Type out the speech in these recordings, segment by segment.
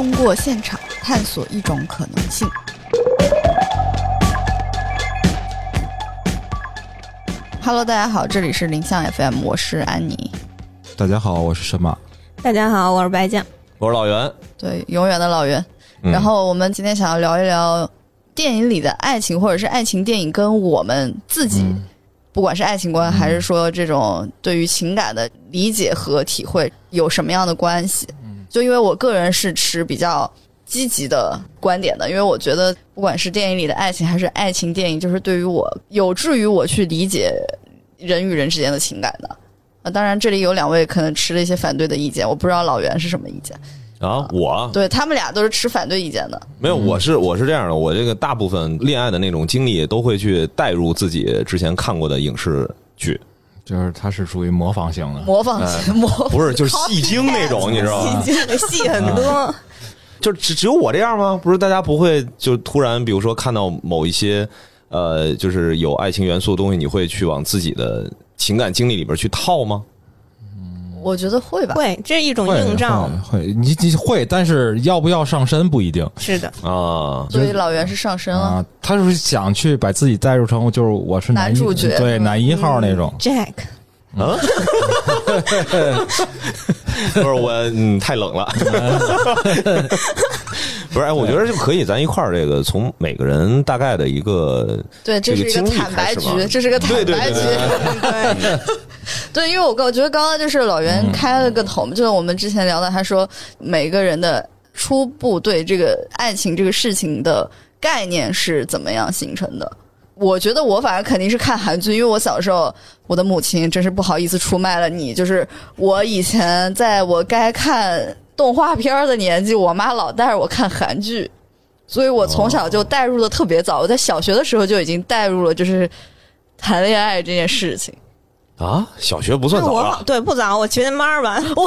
通过现场探索一种可能性。Hello， 大家好，这里是林向 FM， 我是安妮。 大家好，我是申马。 大家好，我是白酱。 我是老袁。 对，永远的老袁。然后我们今天想要聊一聊电影里的爱情，或者是爱情电影跟我们自己，不管是爱情观还是说这种对于情感的理解和体会有什么样的关系。就因为我个人是持比较积极的观点的，因为我觉得不管是电影里的爱情还是爱情电影，就是对于我有助于我去理解人与人之间的情感的。当然这里有两位可能持了一些反对的意见，我不知道老袁是什么意见啊？我对他们俩都是持反对意见的。 没有，我是这样的，我这个大部分恋爱的那种经历都会去带入自己之前看过的影视剧， 就是它是属于模仿型的， 模仿型， 不是就是戏精那种，你知道吗？ 戏很多。 就只有我这样吗？不是大家不会就突然比如说看到某一些就是有爱情元素的东西，你会去往自己的情感经历里边去套吗？ 我觉得会吧， 会，这是一种映照。 会，你会，但是要不要上身不一定。 是的啊， 所以老袁是上身了啊，他是想去把自己带入成就是我是男主角， 对，男一号那种。 Jack。 啊，不是我，太冷了。不是，我觉得就可以，咱一块儿这个从每个人大概的一个对，这是一个坦白局，这是个坦白局。对，对，因为我觉得刚刚就是老袁开了个头，就是我们之前聊的，他说每个人的初步对这个爱情这个事情的概念是怎么样形成的。我觉得我反正肯定是看韩剧，因为我小时候我的母亲真是不好意思出卖了你，就是我以前在我该看动画片的年纪，我妈老带着我看韩剧，所以我从小就带入的特别早，我在小学的时候就已经带入了就是谈恋爱这件事情。 啊，小学不算早啊？ 对，不早，我学前班完。 我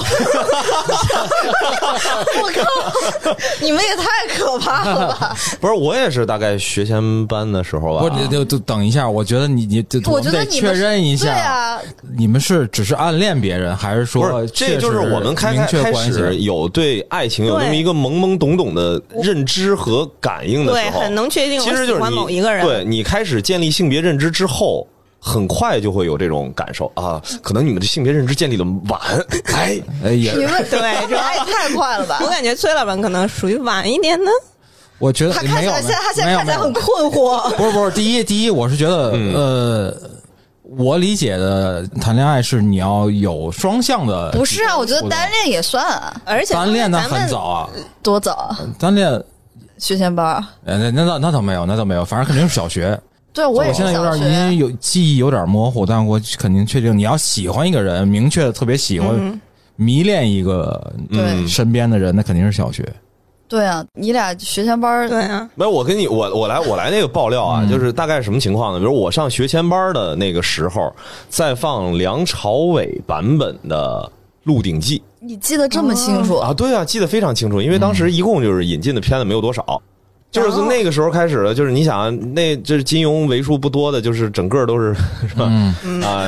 靠，你们也太可怕了吧！ 不是，我也是大概学前班的时候吧。 不，就等一下，我觉得你我觉得得确认一下， 对啊， 你们是只是暗恋别人，还是说不是？这就是我们开始有对爱情有那么一个懵懵懂懂的认知和感应的时候， 对，很能确定我喜欢某一个人。 对，你开始建立性别认知之后。很快就会有这种感受啊，可能你们的性别认知建立的晚， 你们对这爱太快了吧？ 我感觉崔老板可能属于晚一点的。 我觉得他看起来他现在看起来很困惑。 不是，第一，我是觉得我理解的谈恋爱是你要有双向的。 不是啊，我觉得单恋也算啊， 而且单恋那很早啊， 多早啊？ 单恋学前班。 那倒没有，反正肯定是小学。 对，我也是现在有点因为有记忆有点模糊，但我肯定确定，你要喜欢一个人，明确的特别喜欢，迷恋一个身边的人，那肯定是小学。 对啊，你俩学前班。 对啊， 没有，我来那个爆料啊，就是大概什么情况呢？比如我上学前班的那个时候，在放梁朝伟版本的《鹿鼎记》， 你记得这么清楚啊？对啊，记得非常清楚，因为当时一共就是引进的片子没有多少。就是从那个时候开始的，就是你想，那就是金庸为数不多的，就是整个都是是吧？啊，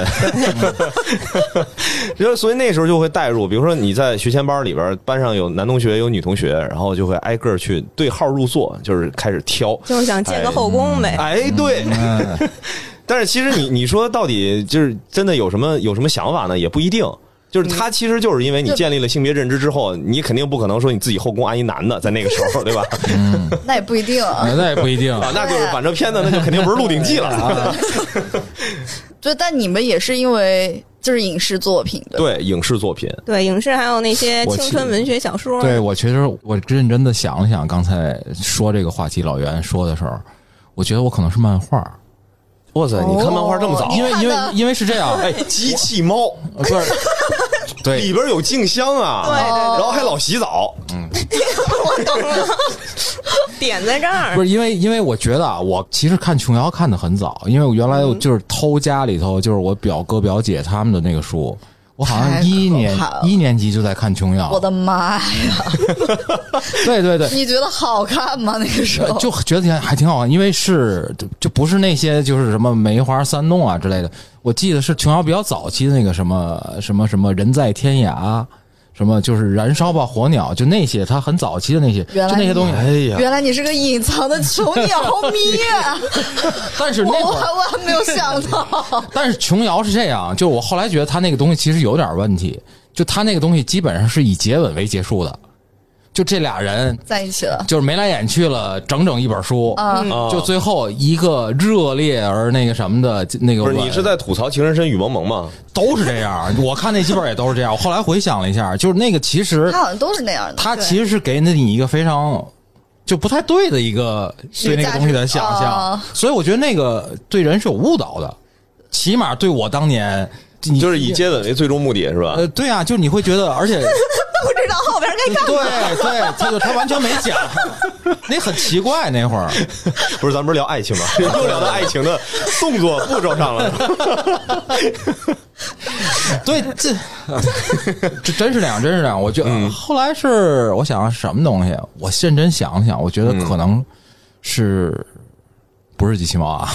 就是所以那时候就会带入，比如说你在学前班里边，班上有男同学有女同学，然后就会挨个去对号入座，就是开始挑， 就是想建个后宫呗。 哎，对。但是其实你说到底就是真的有什么想法呢？也不一定。就是他其实就是因为你建立了性别认知之后，你肯定不可能说你自己后宫安一男的，在那个时候，对吧？ 那也不一定啊， 那也不一定啊，那就是反正片子那就肯定不是《鹿鼎记》了。 对，但你们也是因为就是影视作品的， 对影视作品， 对影视还有那些青春文学小说。 对，我其实我认真的想了想，刚才说这个话题，老袁说的时候，我觉得我可能是漫画。 哇塞，你看漫画这么早？ 因为是这样， 哎，机器猫不是，对， 里边有静香啊， 对， 然后还老洗澡， 我懂了，点在这儿。 不是因为我觉得啊，我其实看琼瑶看的很早，因为我原来就是偷家里头就是我表哥表姐他们的那个书。我好像一年级就在看琼瑶， 我的妈呀！ 对对对， 你觉得好看吗？那个时候就觉得还挺好看，因为是就不是那些就是什么梅花三弄啊之类的。我记得是琼瑶比较早期的那个什么人在天涯， 什么就是燃烧吧火鸟，就那些他很早期的那些，就那些东西。 哎呀， 原来你是个隐藏的琼瑶迷啊！ 但是那会儿我还没有想到。 但是琼瑶是这样，就我后来觉得他那个东西其实有点问题，就他那个东西基本上是以接吻为结束的。就这俩人在一起了， 就是眉来眼去了整整一本书，就最后一个热烈而那个什么的那个。 不是你是在吐槽情深深雨蒙蒙吗？ 都是这样，我看那几本也都是这样。我后来回想了一下，就是那个其实他好像都是那样的， 他其实是给你一个非常就不太对的一个对那个东西的想象，所以我觉得那个对人是有误导的，起码对我当年。 就是以接吻为最终目的是吧？ 对啊，就是你会觉得，而且不知道后边该干嘛。对，他完全没讲，那很奇怪那会儿。 不是，咱们不是聊爱情吗？又聊到爱情的动作步骤上了。 对，这真是这样，真是这样。我觉得后来是我想什么东西，我认真想了想，我觉得可能是。不是机器猫啊！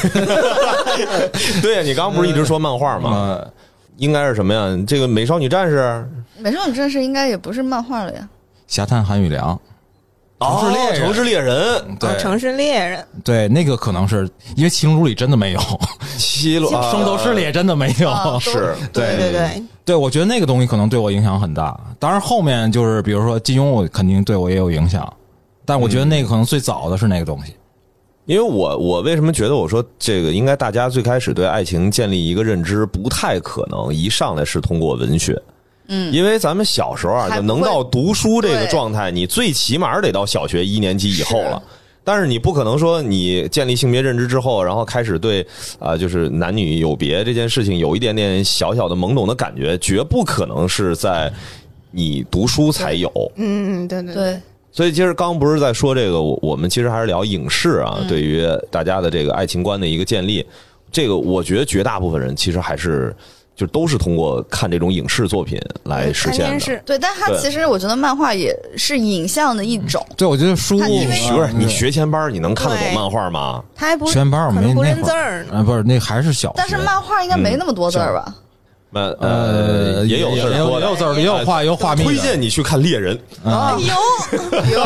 对呀，你刚刚不是一直说漫画吗？应该是什么呀？这个美少女战士， 美少女战士应该也不是漫画了呀。 侠探韩宇良，城市猎人， 对，城市猎人， 对，那个可能是因为七龙珠里真的没有，圣斗士里也真的没有， 是， 对，我觉得那个东西可能对我影响很大。当然后面就是比如说金庸，肯定对我也有影响，但我觉得那个可能最早的是那个东西。 因为我为什么觉得我说这个应该大家最开始对爱情建立一个认知不太可能一上来是通过文学，因为咱们小时候啊就能到读书这个状态，你最起码得到小学1年级以后了。但是你不可能说你建立性别认知之后，然后开始对就是男女有别这件事情有一点点小小的懵懂的感觉，绝不可能是在你读书才有。 对。 所以其实刚不是在说这个，我们其实还是聊影视啊，对于大家的这个爱情观的一个建立，这个我觉得绝大部分人其实还是就都是通过看这种影视作品来实现的。 对，但它其实我觉得漫画也是影像的一种。 对，我觉得书不是你学前班你能看得懂漫画吗？ 他还不学前班我没不认字儿呢，不是那还是小学。 但是漫画应该没那么多字儿吧？ 也有字儿多的， 也有字儿，也有画，有画面。 推荐你去看《猎人》。 有，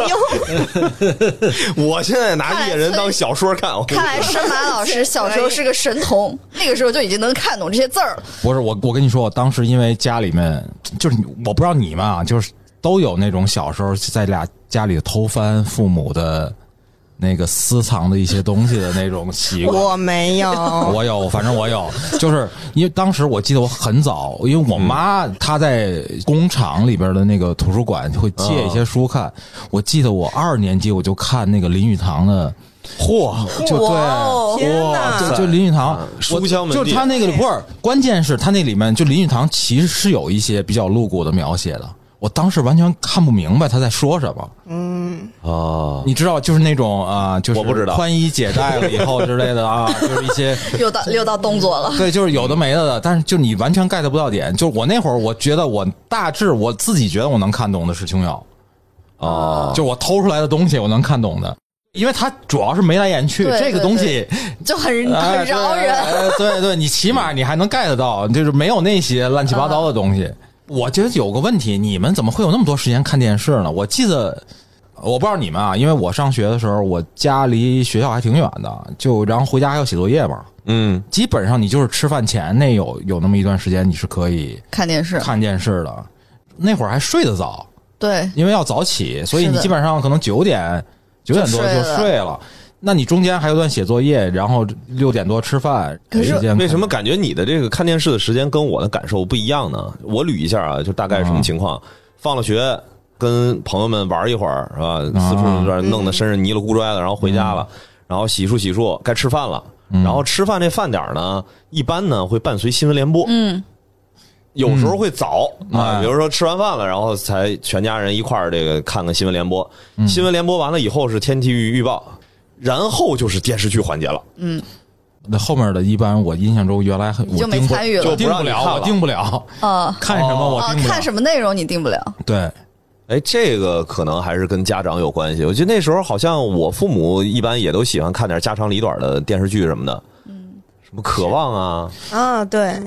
我现在拿《猎人》当小说看。 看来申马老师小时候是个神童，那个时候就已经能看懂这些字儿了。 不是我跟你说，我当时因为家里面就是我不知道你们啊，就是都有那种小时候在家里偷翻父母的。那个私藏的一些东西的那种习惯， 我没有， 我有，反正我有，就是因为当时我记得我很早，因为我妈她在工厂里边的那个图书馆会借一些书看，我记得我2年级我就看那个林语堂的。就对，哇，就林语堂书香门第， 就是他那个不是，关键是他那里面就林语堂其实是有一些比较露骨的描写的。我当时完全看不明白他在说什么。你知道，就是那种就是我不知道宽衣解带了以后之类的啊，就是一些又到动作了。 对，就是有的没的，但是就你完全 get 不到点。就我那会儿，我觉得我大致我自己觉得我能看懂的是琼瑶，就我偷出来的东西我能看懂的。因为它主要是眉来眼去，这个东西就很饶人。 对，你起码你还能 get 到，就是没有那些乱七八糟的东西。我觉得有个问题，你们怎么会有那么多时间看电视呢？我记得，我不知道你们啊，因为我上学的时候，我家离学校还挺远的，然后回家还要写作业嘛。基本上你就是吃饭前有那么一段时间，你是可以看电视的。那会儿还睡得早， 对， 因为要早起，所以你基本上可能9点多就睡了。那你中间还有段写作业，然后6点多吃饭。 可是为什么感觉你的这个看电视的时间跟我的感受不一样呢？我捋一下啊，就大概是什么情况？放了学，跟朋友们玩一会儿，是吧？四处弄得身上泥了咕拽的，然后回家了，然后洗漱，该吃饭了。然后吃饭这饭点呢，一般呢会伴随新闻联播。有时候会早比如说吃完饭了，然后才全家人一块儿这个看看新闻联播。新闻联播完了以后是天气预报。然后就是电视剧环节了。 那后面的一般我印象中原来我就没参与了， 我定不了。看什么我定不了， 看什么内容你定不了。 对， 这个可能还是跟家长有关系。我觉得那时候好像我父母一般也都喜欢看点家长里短的电视剧什么的。什么渴望啊， 对。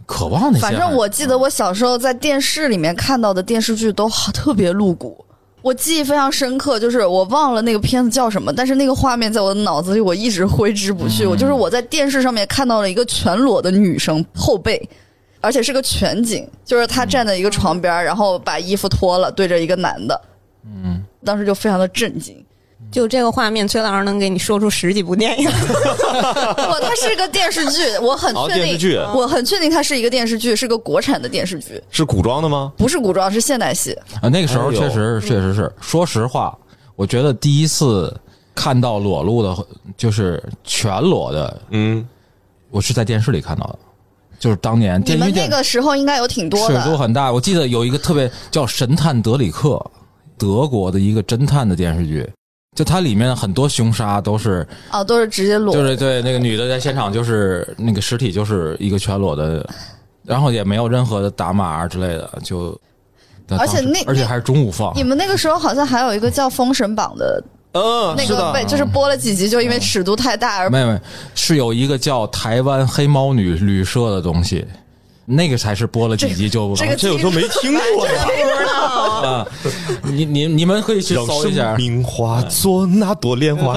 渴望那些。 反正我记得我小时候在电视里面看到的电视剧都特别露骨，我记忆非常深刻，就是我忘了那个片子叫什么，但是那个画面在我的脑子里我一直挥之不去。就是我在电视上面看到了一个全裸的女生后背，而且是个全景，就是她站在一个床边，然后把衣服脱了对着一个男的。当时就非常的震惊。 就这个画面，崔老师能给你说出10几部电影。 不，它是一个电视剧，我很确定， 电视剧我很确定它是一个电视剧，是个国产的电视剧。 是古装的吗？ 不是古装，是现代戏。 那个时候确实是。说实话，我觉得第一次看到裸露的，就是全裸的，我是在电视里看到的。就是当年你们那个时候应该有挺多的， 尺度很大。我记得有一个特别叫《神探德里克》，德国的一个侦探的电视剧。就它里面很多凶杀都是都是直接裸， 就是对那个女的在现场就是那个尸体就是一个全裸的，然后也没有任何的打码之类的，就而且还是中午放。 你们那个时候好像还有一个叫《封神榜》的，那个被就是播了几集，就因为尺度太大而没是有一个叫台湾黑猫女旅社的东西。那个才是播了几集就这有时候没听过啊！你们可以去搜一下。 让生命化作那朵莲花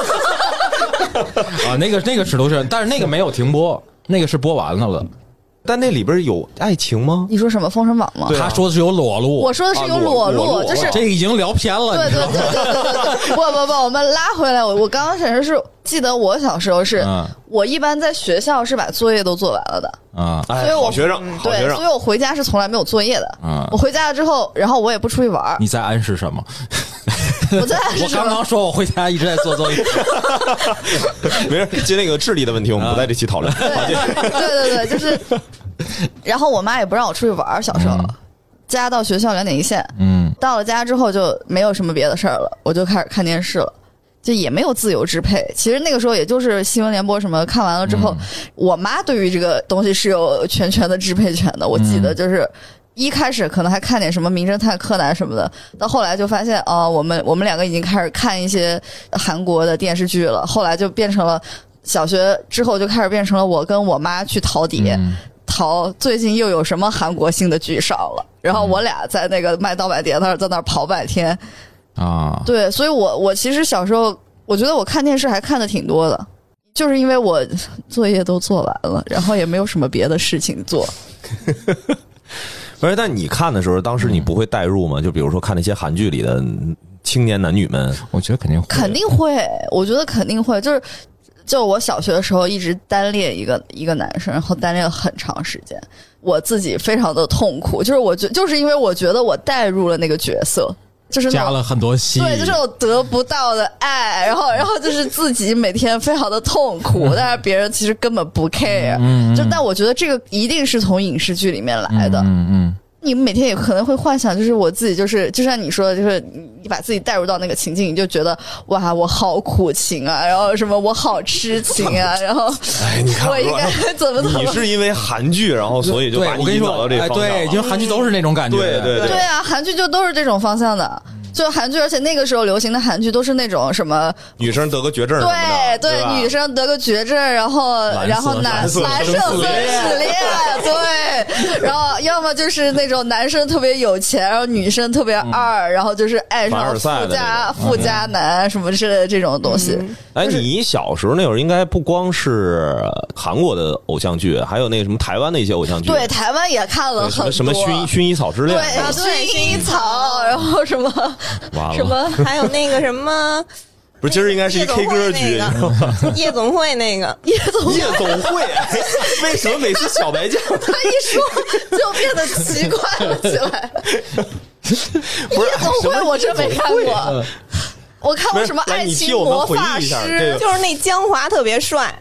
啊，那个尺度是，但是那个没有停播，那个是播完了。 但那里边有爱情吗？ 你说什么《封神榜》吗？ 他说的是有裸露， 我说的是有裸露，就是这已经聊偏了。 对，不，我们拉回来。我刚刚显示是记得我小时候是，我一般在学校是把作业都做完了的所以我好学生， 对，所以我回家是从来没有作业的。我回家了之后，然后我也不出去玩。 你在暗示什么？ 我在暗示我刚刚说我回家一直在做作业。 没事，就那个智力的问题，我们不在这期讨论。 对，就是。然后我妈也不让我出去玩，小时候家到学校2点一线。到了家之后就没有什么别的事儿了，我就开始看电视了，就也没有自由支配。其实那个时候也就是新闻联播什么看完了之后，我妈对于这个东西是有全权的支配权的。我记得就是一开始可能还看点什么名侦探柯南什么的，到后来就发现我们2个已经开始看一些韩国的电视剧了。后来就变成了小学之后就开始变成了我跟我妈去淘碟。淘最近又有什么韩国新的剧上了，然后我俩在那个卖盗版碟那儿在那儿跑半天啊。对， 所以我其实小时候我觉得我看电视还看的挺多的，就是因为我作业都做完了，然后也没有什么别的事情做。 不是，但你看的时候，当时你不会代入吗？就比如说看那些韩剧里的青年男女们， 我觉得肯定会，我觉得肯定会，就我小学的时候一直单恋一个男生，然后单恋了很长时间，我自己非常的痛苦，就是因为我觉得我带入了那个角色，就是加了很多戏， 对，就是我得不到的爱，然后就是自己每天非常的痛苦，但是别人其实根本不 care，但我觉得这个一定是从影视剧里面来的，你们每天也可能会幻想，就是我自己就像你说的，就是你把自己带入到那个情境，你就觉得哇，我好苦情啊，然后什么我好痴情啊，然后你看我应该怎么？ 你是因为韩剧，然后所以就把你引导到这个方向。 对，因为韩剧都是那种感觉。 对啊，韩剧就都是这种方向的。就韩剧，而且那个时候流行的韩剧都是那种什么女生得个绝症什么的， 对，女生得个绝症，然后男生生死恋，对，然后要么就是那种男生特别有钱，然后女生特别二，然后就是爱上富家男什么之类的这种东西。 哎，你小时候那会儿应该不光是韩国的偶像剧，还有那个什么台湾的一些偶像剧。 对，台湾也看了很多， 什么薰衣草之恋， 对，薰衣草，然后什么。什么？ 还有那个什么？ 不是，今儿应该是一 K 歌剧， 夜总会那个夜总会，为什么每次小白酱他一说就变得奇怪了起来？ 不是夜总会，我真没看过。我看过什么爱情魔法师， 就是那江华特别帅。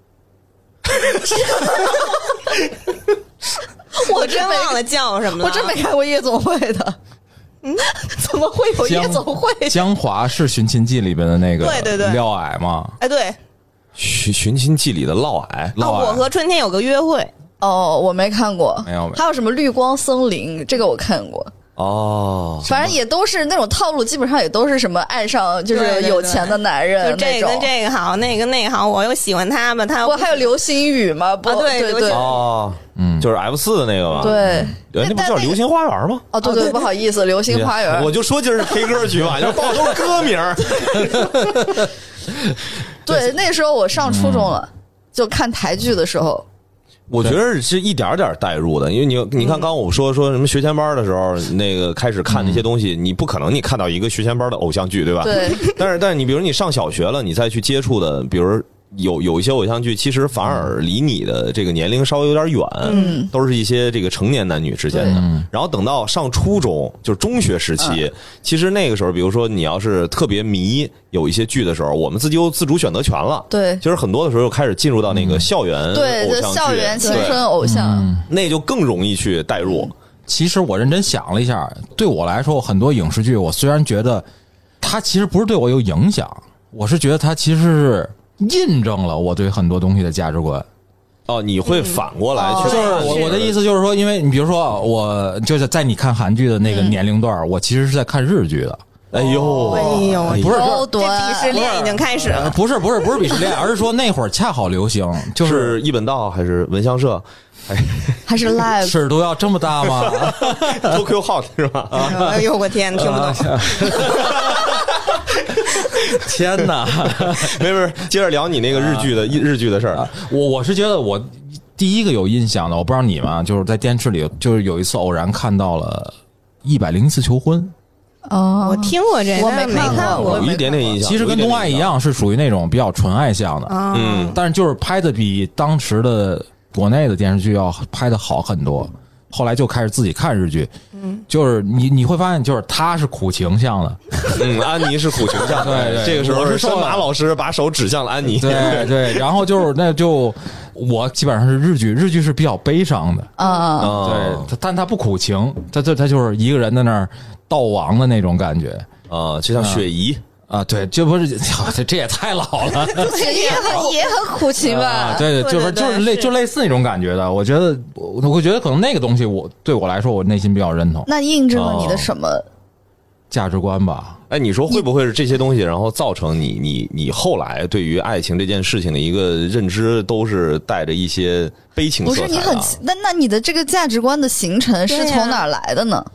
我真忘了叫什么了， 我真没看过夜总会的。怎么会有夜总会？ 江华是《寻秦记》里边的那个对廖矮吗？ 哎，对， 寻秦记里的嫪毐。 我和春天有个约会。 我没看过。 没有。 还有什么绿光森林？这个我看过。 哦， 反正也都是那种套路，基本上也都是什么爱上就是有钱的男人， 就这个跟这个好，那个好，我又喜欢他吧，他不还有流星雨吗？不，对哦，就是 F4 的那个吧？ 对， 那不叫流星花园吗？ 哦，对，不好意思，流星花园， 我就说今儿是 K 歌局嘛，就报都是歌名。 对，那时候我上初中了，就看台剧的时候。 我觉得是一点点带入的，因为你看，刚刚我说什么学前班的时候，那个开始看那些东西，你不可能你看到一个学前班的偶像剧，对吧？ 对。 但是你比如你上小学了，你再去接触的，比如有一些偶像剧，其实反而离你的这个年龄稍微有点远，都是一些这个成年男女之间的。然后等到上初中，就是中学时期，其实那个时候，比如说你要是特别迷有一些剧的时候，我们自己有自主选择权了。 对， 其实很多的时候又开始进入到那个校园偶像剧， 校园青春偶像， 那就更容易去带入。 其实我认真想了一下，对我来说，很多影视剧，我虽然觉得它其实不是对我有影响，我是觉得它其实是印证了我对很多东西的价值观。 哦，你会反过来去， 就是我的意思就是说，因为你比如说，我就是在你看韩剧的那个年龄段，我其实是在看日剧的。 哎呦， 不是， 这鄙视链已经开始了。 不是鄙视链，而是说那会儿恰好流行，就是一本道还是文香社， 还是 Live， 尺度要这么大吗 ？Tokyo Hot 是吧？ 哎呦我天，听不懂。 天哪！ 没，接着聊你那个日剧的事儿。 我是觉得我第一个有印象的，我不知道你们，就是在电视里，就是有一次偶然看到了101次求婚。 哦，我听过这个， 我没看过， 有一点点印象。 其实跟东爱一样，是属于那种比较纯爱向的，但是就是拍的比当时的国内的电视剧要拍的好很多。后来就开始自己看日剧，就是你会发现，就是他是苦情向的， 安妮是苦情向的，对，这个时候是山马老师把手指向了安妮， 对，然后就是我基本上是日剧是比较悲伤的，对，但他不苦情，他就是一个人在那儿悼亡的那种感觉啊，就像雪姨。 啊，对，这不是这也太老了， 也很苦情吧？ 对，就类似那种感觉的。我觉得，我觉得可能那个东西，对我来说，我内心比较认同。 那印证了你的什么价值观吧？ 哎，你说会不会是这些东西，然后造成你后来对于爱情这件事情的一个认知，都是带着一些悲情色彩的？ 不是你那你的这个价值观的形成是从哪儿来的呢？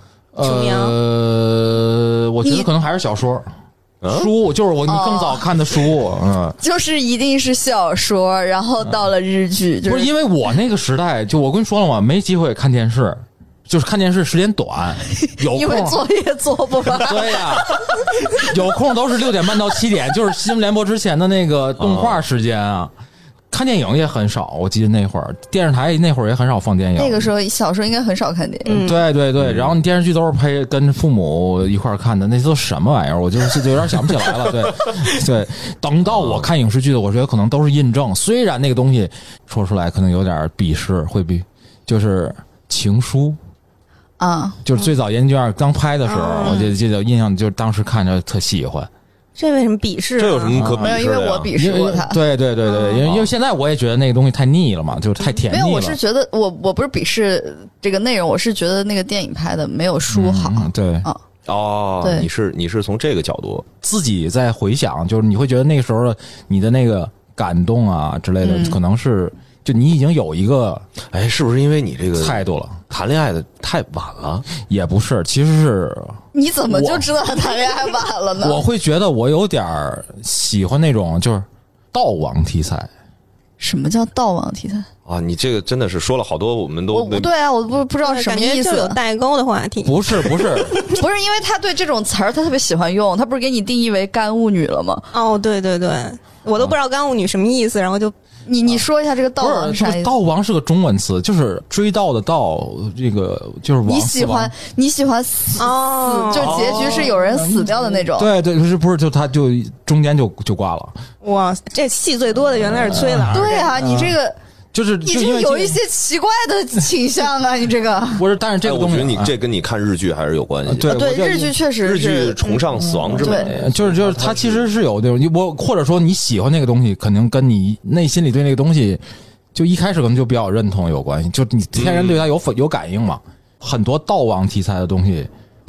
我觉得可能还是小说。书就是你更早看的书， 就是一定是小说，然后到了日剧， 不是因为我那个时代，就我跟你说了嘛，没机会看电视，就是看电视时间短，有空因为作业做不完， 对呀，有空都是6点半到7点，就是新闻联播之前的那个动画时间啊。看电影也很少，我记得那会儿电视台那会儿也很少放电影。 那个时候小时候应该很少看电影。 对，然后你电视剧都是跟父母一块看的，那都什么玩意儿？我就是有点想不起来了。对，等到我看影视剧的，我觉得可能都是印证。虽然那个东西说出来可能有点鄙视，就是情书啊， 就是最早研究院刚拍的时候，我记得印象就是当时看着特喜欢。 这为什么鄙视？ 这有什么可鄙视的？ 没有，因为我鄙视过他。 对，因为现在我也觉得那个东西太腻了嘛，就是太甜腻了。 没有，我是觉得我不是鄙视这个内容，我是觉得那个电影拍的没有书好。 对对， 你是从这个角度自己在回想，就是你会觉得那个时候你的那个感动啊之类的，可能是就你已经有一个是不是因为你这个态度了？ 谈恋爱的太晚了？ 也不是，其实是你怎么就知道他谈恋爱晚了呢？ 我会觉得我有点喜欢那种就是悼亡题材。 什么叫悼亡题材啊？你这个真的是说了好多，我们都对啊，我不知道什么意思， 就有代沟的话题。 不是， 不是，因为他对这种词儿他特别喜欢用，他不是给你定义为干物女了吗？ 哦，对，我都不知道干物女什么意思，然后就。 你说一下这个悼亡是啥意思？ 悼亡是个中文词，就是追悼的悼，这个就是亡。 你喜欢死，就结局是有人死掉的那种。 对，不是就他就中间就挂了。 哇，这戏最多的原来是崔老。 对啊，你这个。 就是已经有一些奇怪的倾向啊！你这个不是，但是这个东西， 我觉得你这跟你看日剧还是有关系。 对，日剧确实， 日剧崇尚死亡之美， 就是它其实是有那种或者说你喜欢那个东西，肯定跟你内心里对那个东西，就一开始可能就比较认同有关系，就你天然对它有感应嘛。很多悼亡题材的东西，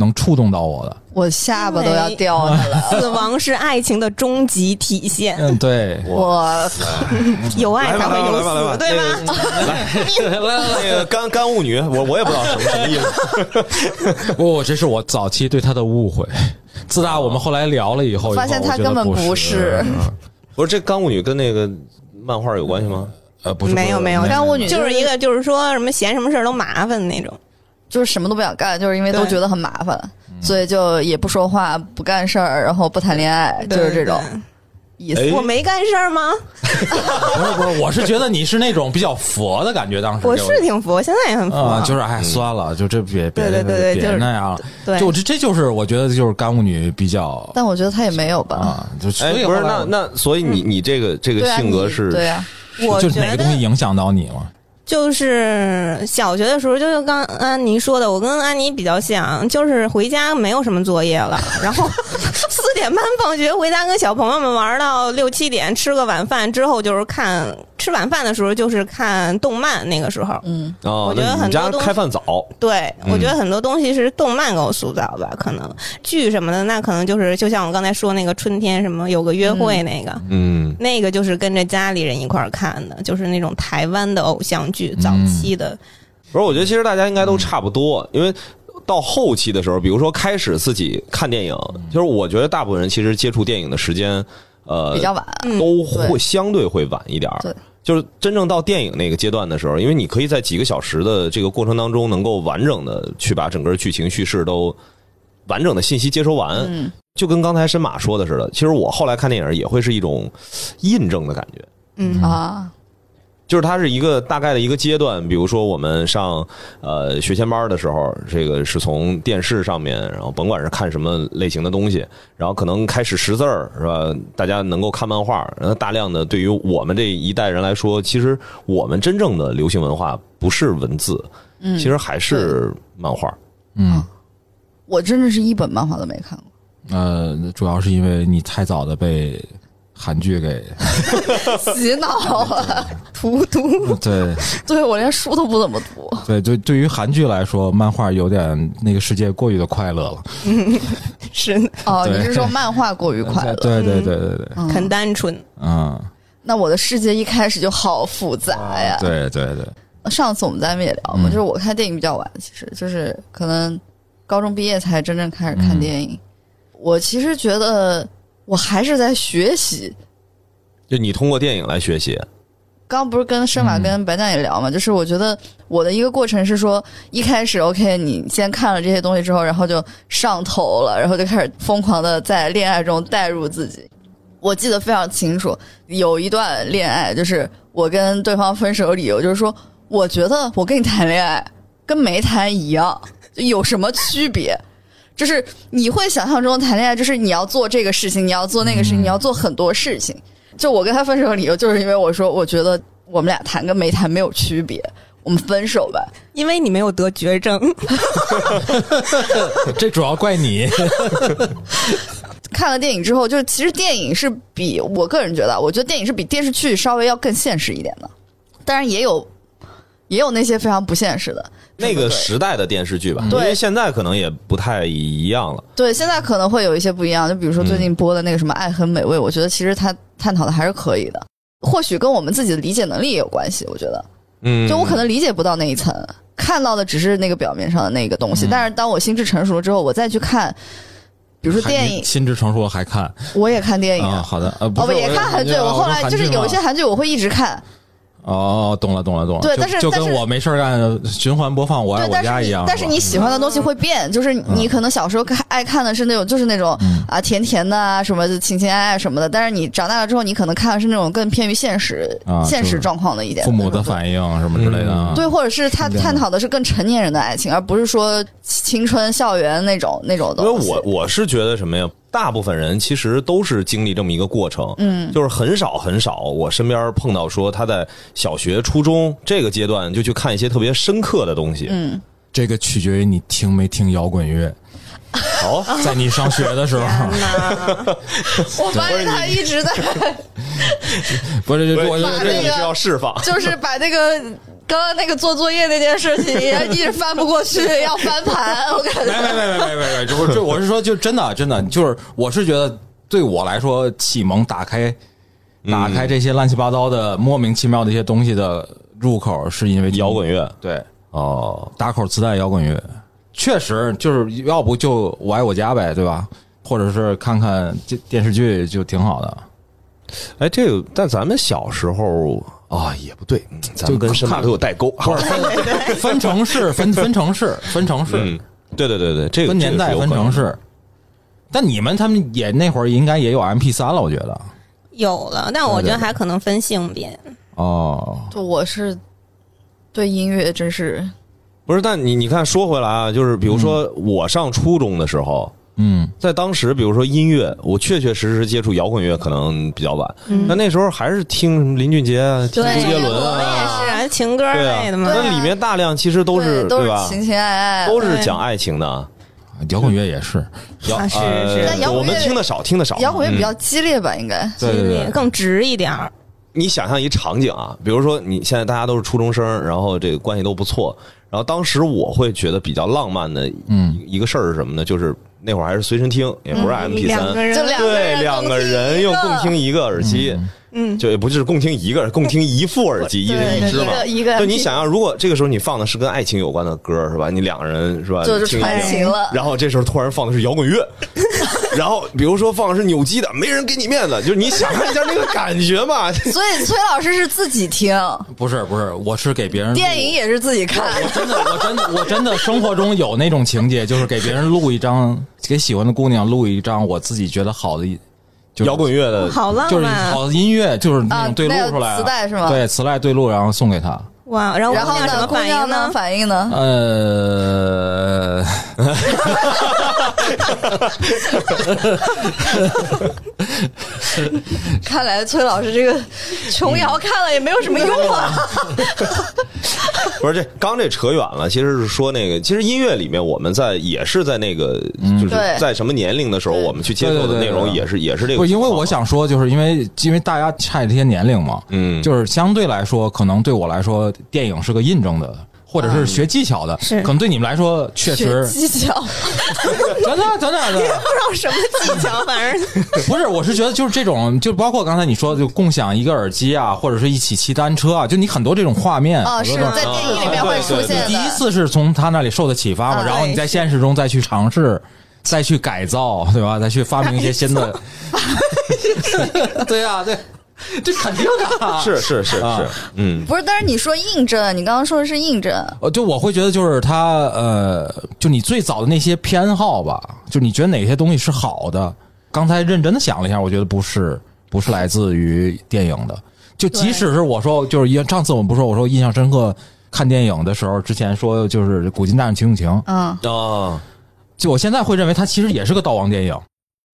能触动到我的。 我下巴都要掉下来了。 死亡是爱情的终极体现。 对， 我有爱才会有死，对吧？ 那个干物女，我也不知道什么意思。 不，这是我早期对他的误会。自打我们后来聊了以后， 发现他根本不是。 不是这干物女跟那个漫画有关系吗？ 不是， 没有， 干物女就是一个，就是说什么嫌什么事儿都麻烦那种， 就是什么都不想干，就是因为都觉得很麻烦，所以就也不说话，不干事儿，然后不谈恋爱，就是这种意思。 我没干事儿吗？ 不是，我是觉得你是那种比较佛的感觉，当时我是挺佛，现在也很佛， 就是算了，就这别那样了。 对， 就这就是我觉得就是干物女比较， 但我觉得她也没有吧。 就所以不是所以你这个性格是对啊， 就是哪个东西影响到你吗？ 就是小学的时候，就是刚安妮说的，我跟安妮比较像，就是回家没有什么作业了，然后4点半放学回家跟小朋友们玩到6、7点，吃个晚饭之后就是吃晚饭的时候就是看动漫，那个时候，我觉得很多家开饭早， 对，我觉得很多东西是动漫给我塑造吧，可能剧什么的，那可能就是就像我刚才说那个春天什么有个约会那个，那个就是跟着家里人一块儿看的，就是那种台湾的偶像剧，早期的。 不是，我觉得其实大家应该都差不多，因为到后期的时候，比如说开始自己看电影，就是我觉得大部分人其实接触电影的时间， 比较晚， 都会相对会晚一点。对，就是真正到电影那个阶段的时候，因为你可以在几个小时的这个过程当中，能够完整的去把整个剧情叙事都完整的信息接收完。就跟刚才申马说的似的，其实我后来看电影也会是一种印证的感觉。就是它是一个大概的一个阶段，比如说我们上学前班的时候，这个是从电视上面，然后甭管是看什么类型的东西，然后可能开始识字儿，是吧？大家能够看漫画，然后大量的对于我们这一代人来说，其实我们真正的流行文化不是文字，其实还是漫画。 我真的是一本漫画都没看过。 主要是因为你太早的被韩剧给洗脑了，荼毒。对，我连书都不怎么读。 对于韩剧来说，漫画有点那个世界过于的快乐了。 是的。 你是说漫画过于快乐？ 对， 很单纯。 那我的世界一开始就好复杂呀。 对。 上次我们在那边也聊嘛，就是我看电影比较晚，其实就是可能高中毕业才真正开始看电影。我其实觉得我还是在学习， 就你通过电影来学习。 刚不是跟申马跟白酱也聊嘛，就是我觉得我的一个过程是说，一开始 OK， 你先看了这些东西之后，然后就上头了，然后就开始疯狂的在恋爱中带入自己。我记得非常清楚，有一段恋爱，就是我跟对方分手理由就是说，我觉得我跟你谈恋爱跟没谈一样，有什么区别？就是你会想象中谈恋爱，就是你要做这个事情，你要做那个事情，你要做很多事情。就我跟他分手的理由，就是因为我说我觉得我们俩谈跟没谈没有区别，我们分手吧。 因为你没有得绝症。 这主要怪你。 看了电影之后，就是其实电影是比我个人觉得，我觉得电影是比电视剧稍微要更现实一点的，当然也有那些非常不现实的。 那个时代的电视剧吧，因为现在可能也不太一样了。 对，现在可能会有一些不一样，就比如说最近播的那个什么《爱很美味》，我觉得其实它探讨的还是可以的，或许跟我们自己的理解能力也有关系。我觉得，就我可能理解不到那一层，看到的只是那个表面上的那个东西，但是当我心智成熟了之后，我再去看，比如说电影， 心智成熟了还看， 我也看电影好的， 我也看韩剧，我后来就是有一些韩剧我会一直看。 懂了。 对，但是就跟我没事干循环播放我爱我家一样。 但是你喜欢的东西会变，就是你可能小时候爱看的是那种，就是那种甜甜的啊，什么情情爱爱什么的。但是你长大了之后，你可能看的是那种更偏于现实状况的一点， 父母的反应什么之类的。 对，或者是他探讨的是更成年人的爱情，而不是说青春校园那种东西。 因为我是觉得什么呀？大部分人其实都是经历这么一个过程，就是很少，我身边碰到说他在小学、初中这个阶段就去看一些特别深刻的东西。 这个取决于你听没听摇滚乐。在你上学的时候， 我发现他一直在， 不是我这个是要释放， 就是把那个刚刚那个做作业那件事情一直翻不过去，要翻盘。我感觉没，这我是说，就真的就是我是觉得对我来说，启蒙打开这些乱七八糟的莫名其妙的一些东西的入口，是因为摇滚乐。 对， 打口磁带摇滚乐，确实就是要不就我爱我家呗，对吧？或者是看看电视剧就挺好的。 哎，这个但咱们小时候也不对，咱们跟神马都有代沟。 不是分城市，分城市。 对，这个分年代分城市。但你们他们也那会儿应该也有 MP3 了，我觉得有了，但我觉得还可能分性别。 我是对音乐真是不是，但你看说回来啊，就是比如说我上初中的时候。在当时，比如说音乐，我确实接触摇滚乐可能比较晚，但那时候还是听什么林俊杰啊，听周杰伦啊， 我也是情歌类的嘛。 那里面大量其实都是对吧？ 情情爱爱， 都是讲爱情的。 摇滚乐也是， 是， 我们听得少。 摇滚乐比较激烈吧，应该对， 更直一点。 你想象一场景啊，比如说你现在大家都是初中生，然后这个关系都不错，然后当时我会觉得比较浪漫的一个事儿是什么呢？就是那会儿还是随身听，也不是 MP3，对，两个人用共听一个耳机，就也不是共听一个，共听一副耳机，一人一只嘛。就你想象，如果这个时候你放的是跟爱情有关的歌，是吧？你两个人是吧？ 就是传情了。 然后这时候突然放的是摇滚乐，然后比如说放的是扭机的，没人给你面子，就是你想象一下那个感觉嘛。 所以崔老师是自己听， 不是，我是给别人录。 电影也是自己看。 我真的生活中有那种情节，就是给别人录一张，给喜欢的姑娘录一张我自己觉得好的。就是摇滚乐的， 好浪漫， 就是好的音乐，就是那种对录出来， 磁带是吗？ 对，磁带对录，然后送给他。 哇，然后什么反应呢？ 看来崔老师这个琼瑶看了也没有什么用啊。 不是，刚这扯远了，其实是说那个，其实音乐里面我们也是在那个，就是在什么年龄的时候，我们去接受的内容也是这个。 不，因为我想说，就是因为大家差这些年龄嘛，就是相对来说，可能对我来说，电影是个印证的。或者是学技巧的，可能对你们来说确实学技巧， 真的， 也不知道什么技巧，反正不是，我是觉得就是这种，就包括刚才你说，就共享一个耳机啊，或者是一起骑单车啊，就你很多这种画面啊，是在电影里面会出现的。 第一次是从他那里受的启发嘛，然后你在现实中再去尝试，再去改造，对吧？再去发明一些新的，对啊，对。这肯定的， 是， 不是，但是你说印证，你刚刚说的是印证， 就我会觉得就是他就你最早的那些偏好吧，就你觉得哪些东西是好的，刚才认真的想了一下，我觉得不是来自于电影的，就即使是我说就是上次我们不说我说印象深刻看电影的时候，之前说就是《古今大战秦俑情》，就我现在会认为它其实也是个悼亡电影。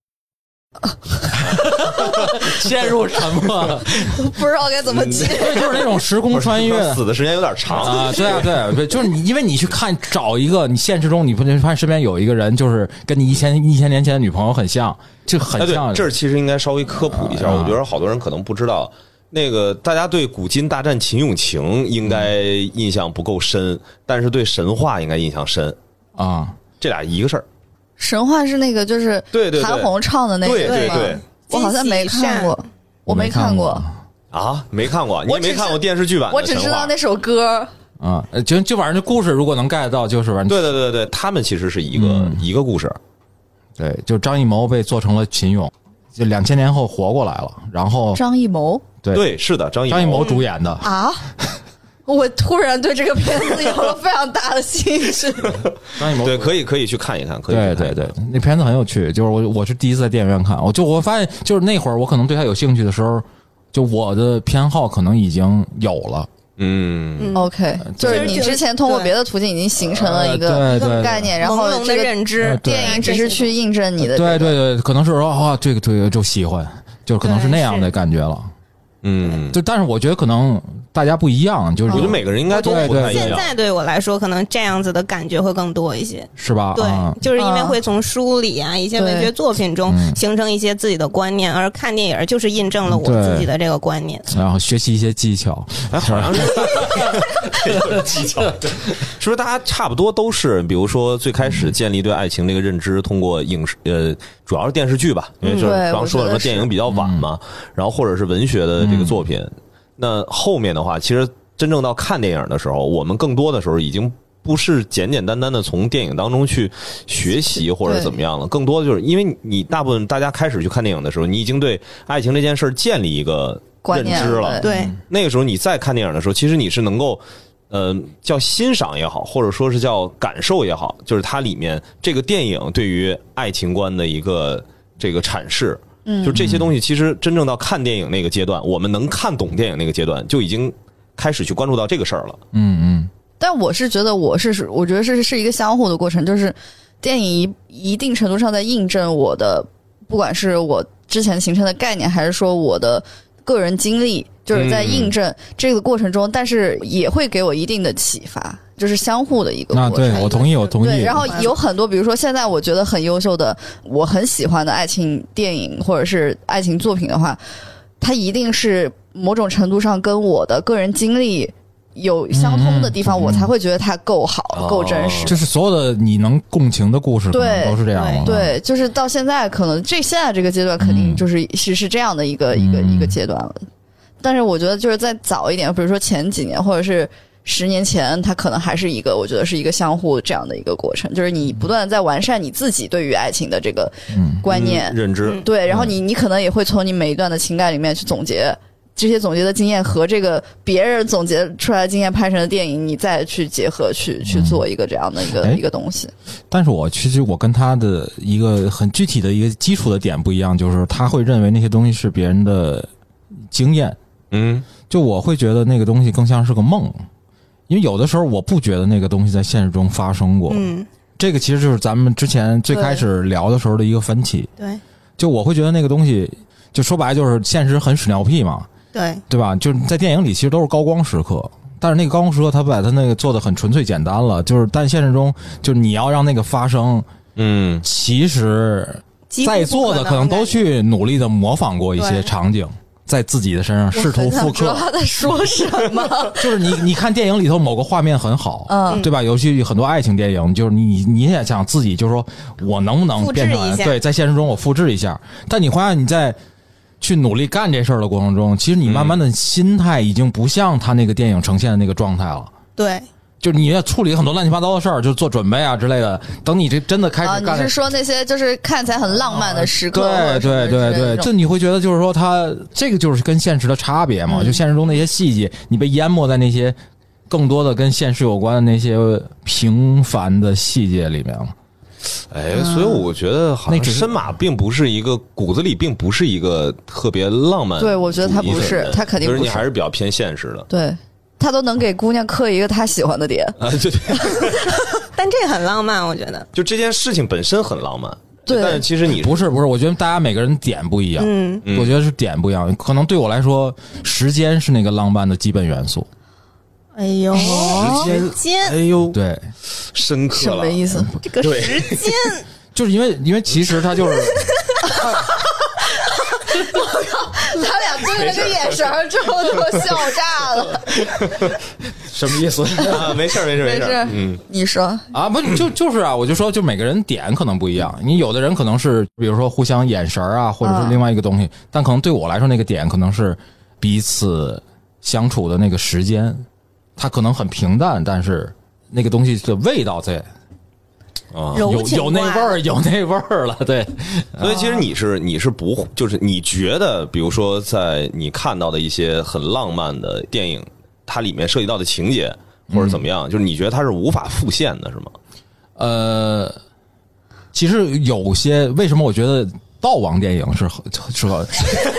陷入沉默， 不知道该怎么接。 就是那种时空穿越， 死的时间有点长啊！对，就是你，因为你去找一个，你现实中你发现身边有一个人，就是跟你一千年前的女朋友很像，就很像。 这其实应该稍微科普一下，我觉得好多人可能不知道。那个大家对古今大战秦俑情应该印象不够深，但是对神话应该印象深啊。 这俩一个事儿。 神话是那个就是韩红唱的那个， 对， 我好像没看过，我没看过啊，没看过，你也没看过电视剧版的， 我只知道那首歌啊，就反正这故事如果能 get 到，就是反正对，他们其实是一个故事， 对，就张艺谋被做成了秦俑，就2000年后活过来了，然后张艺谋对是的，张艺谋主演的啊。我突然对这个片子有了非常大的兴趣。 对，可以去看一看， 对，那片子很有趣。就是我是第一次在电影院看，我发现就是那会儿我可能对他有兴趣的时候，就我的偏好可能已经有了。 OK， 就是你之前通过别的途径已经形成了一个概念，然后这个认知， 电影只是去印证你的。 对，可能是说这个就喜欢，就可能是那样的感觉了。 嗯， 就但是我觉得可能大家不一样，就是我觉得每个人应该都不太一样。 现在对我来说，可能这样子的感觉会更多一些， 是吧？ 对，就是因为会从书里啊一些文学作品中形成一些自己的观念，而看电影就是印证了我自己的这个观念， 然后学习一些技巧。 哎，好像是技巧，是不是大家差不多都是，比如说最开始建立对爱情这个认知，通过影视主要是电视剧吧，因为就是刚刚说了说电影比较晚嘛，然后或者是文学的这个作品。那后面的话，其实真正到看电影的时候，我们更多的时候已经不是简简单单的从电影当中去学习或者怎么样了，更多的就是因为你大部分大家开始去看电影的时候，你已经对爱情这件事建立一个认知了。 对， 那个时候你再看电影的时候，其实你是能够叫欣赏也好，或者说是叫感受也好，就是它里面这个电影对于爱情观的一个这个阐释。就这些东西，其实真正到看电影那个阶段，我们能看懂电影那个阶段，就已经开始去关注到这个事儿了。 但我是觉得，我觉得是一个相互的过程，就是电影一定程度上在印证我的，不管是我之前形成的概念，还是说我的个人经历，就是在印证这个过程中，但是也会给我一定的启发。就是相互的一个过程。 对，我同意。 对，然后有很多，比如说现在我觉得很优秀的，我很喜欢的爱情电影或者是爱情作品的话，它一定是某种程度上跟我的个人经历有相通的地方，我才会觉得它够好、够真实。 就是所有的你能共情的故事， 对， 都是这样的。 对，就是到现在，可能现在这个阶段，肯定是这样的一个阶段了。但是我觉得就是再早一点，比如说前几年或者是10年前，它可能还是一个，我觉得是一个相互这样的一个过程，就是你不断的在完善你自己对于爱情的这个观念、 认知。 对，然后你可能也会从你每一段的情感里面去总结这些总结的经验和这个别人总结出来的经验拍成的电影，你再去结合去做一个这样的一个东西。 但是其实我跟他的一个很具体的一个基础的点不一样，就是他会认为那些东西是别人的经验。就我会觉得那个东西更像是个梦。因为有的时候我不觉得那个东西在现实中发生过，这个其实就是咱们之前最开始聊的时候的一个分歧。 对， 就我会觉得那个东西，就说白了就是现实很屎尿屁嘛，对吧？就是在电影里其实都是高光时刻，但是那个高光时刻他把他那个做的很纯粹简单了，就是但现实中就是你要让那个发生，其实在座的可能都去努力的模仿过一些场景。在自己的身上试图复刻。 我知道他在说什么。 就是你看电影里头某个画面很好，对吧？尤其很多爱情电影，就是你也想自己就是说我能不能变成对，在现实中我复制一下。但你发现你在去努力干这事儿的过程中，其实你慢慢的心态已经不像他那个电影呈现的那个状态了。 对。 就是你要处理很多乱七八糟的事儿，就是做准备啊之类的。等你这真的开始干， 你是说那些就是看起来很浪漫的时刻？ 对，就你会觉得就是说，它这个就是跟现实的差别嘛。就现实中那些细节，你被淹没在那些更多的跟现实有关的那些平凡的细节里面了。 所以我觉得好像申马并不是一个骨子里并不是一个特别浪漫。 对，我觉得他不是，他肯定不是。 就是你还是比较偏现实的。 对。他都能给姑娘刻一个他喜欢的点啊，对。 但这很浪漫，我觉得。 就这件事情本身很浪漫， 对。 但是其实你不是，我觉得大家每个人点不一样，我觉得是点不一样。可能对我来说，时间是那个浪漫的基本元素。 哎呦，时间， 哎呦， 对， 深刻了。 什么意思？ 这个时间， 就是因为其实他就是。 他俩对了个眼神之后就笑炸了。 什么意思啊？没事。 你说啊，不就是啊？我就说，就每个人点可能不一样。你有的人可能是，比如说互相眼神啊，或者是另外一个东西，但可能对我来说，那个点可能是彼此相处的那个时间，它可能很平淡，但是那个东西的味道在。有那味儿了，对。 所以其实你是不就是你觉得，比如说在你看到的一些很浪漫的电影，它里面涉及到的情节或者怎么样，就是你觉得它是无法复现的，是吗？ 其实有些为什么我觉得悼亡电影是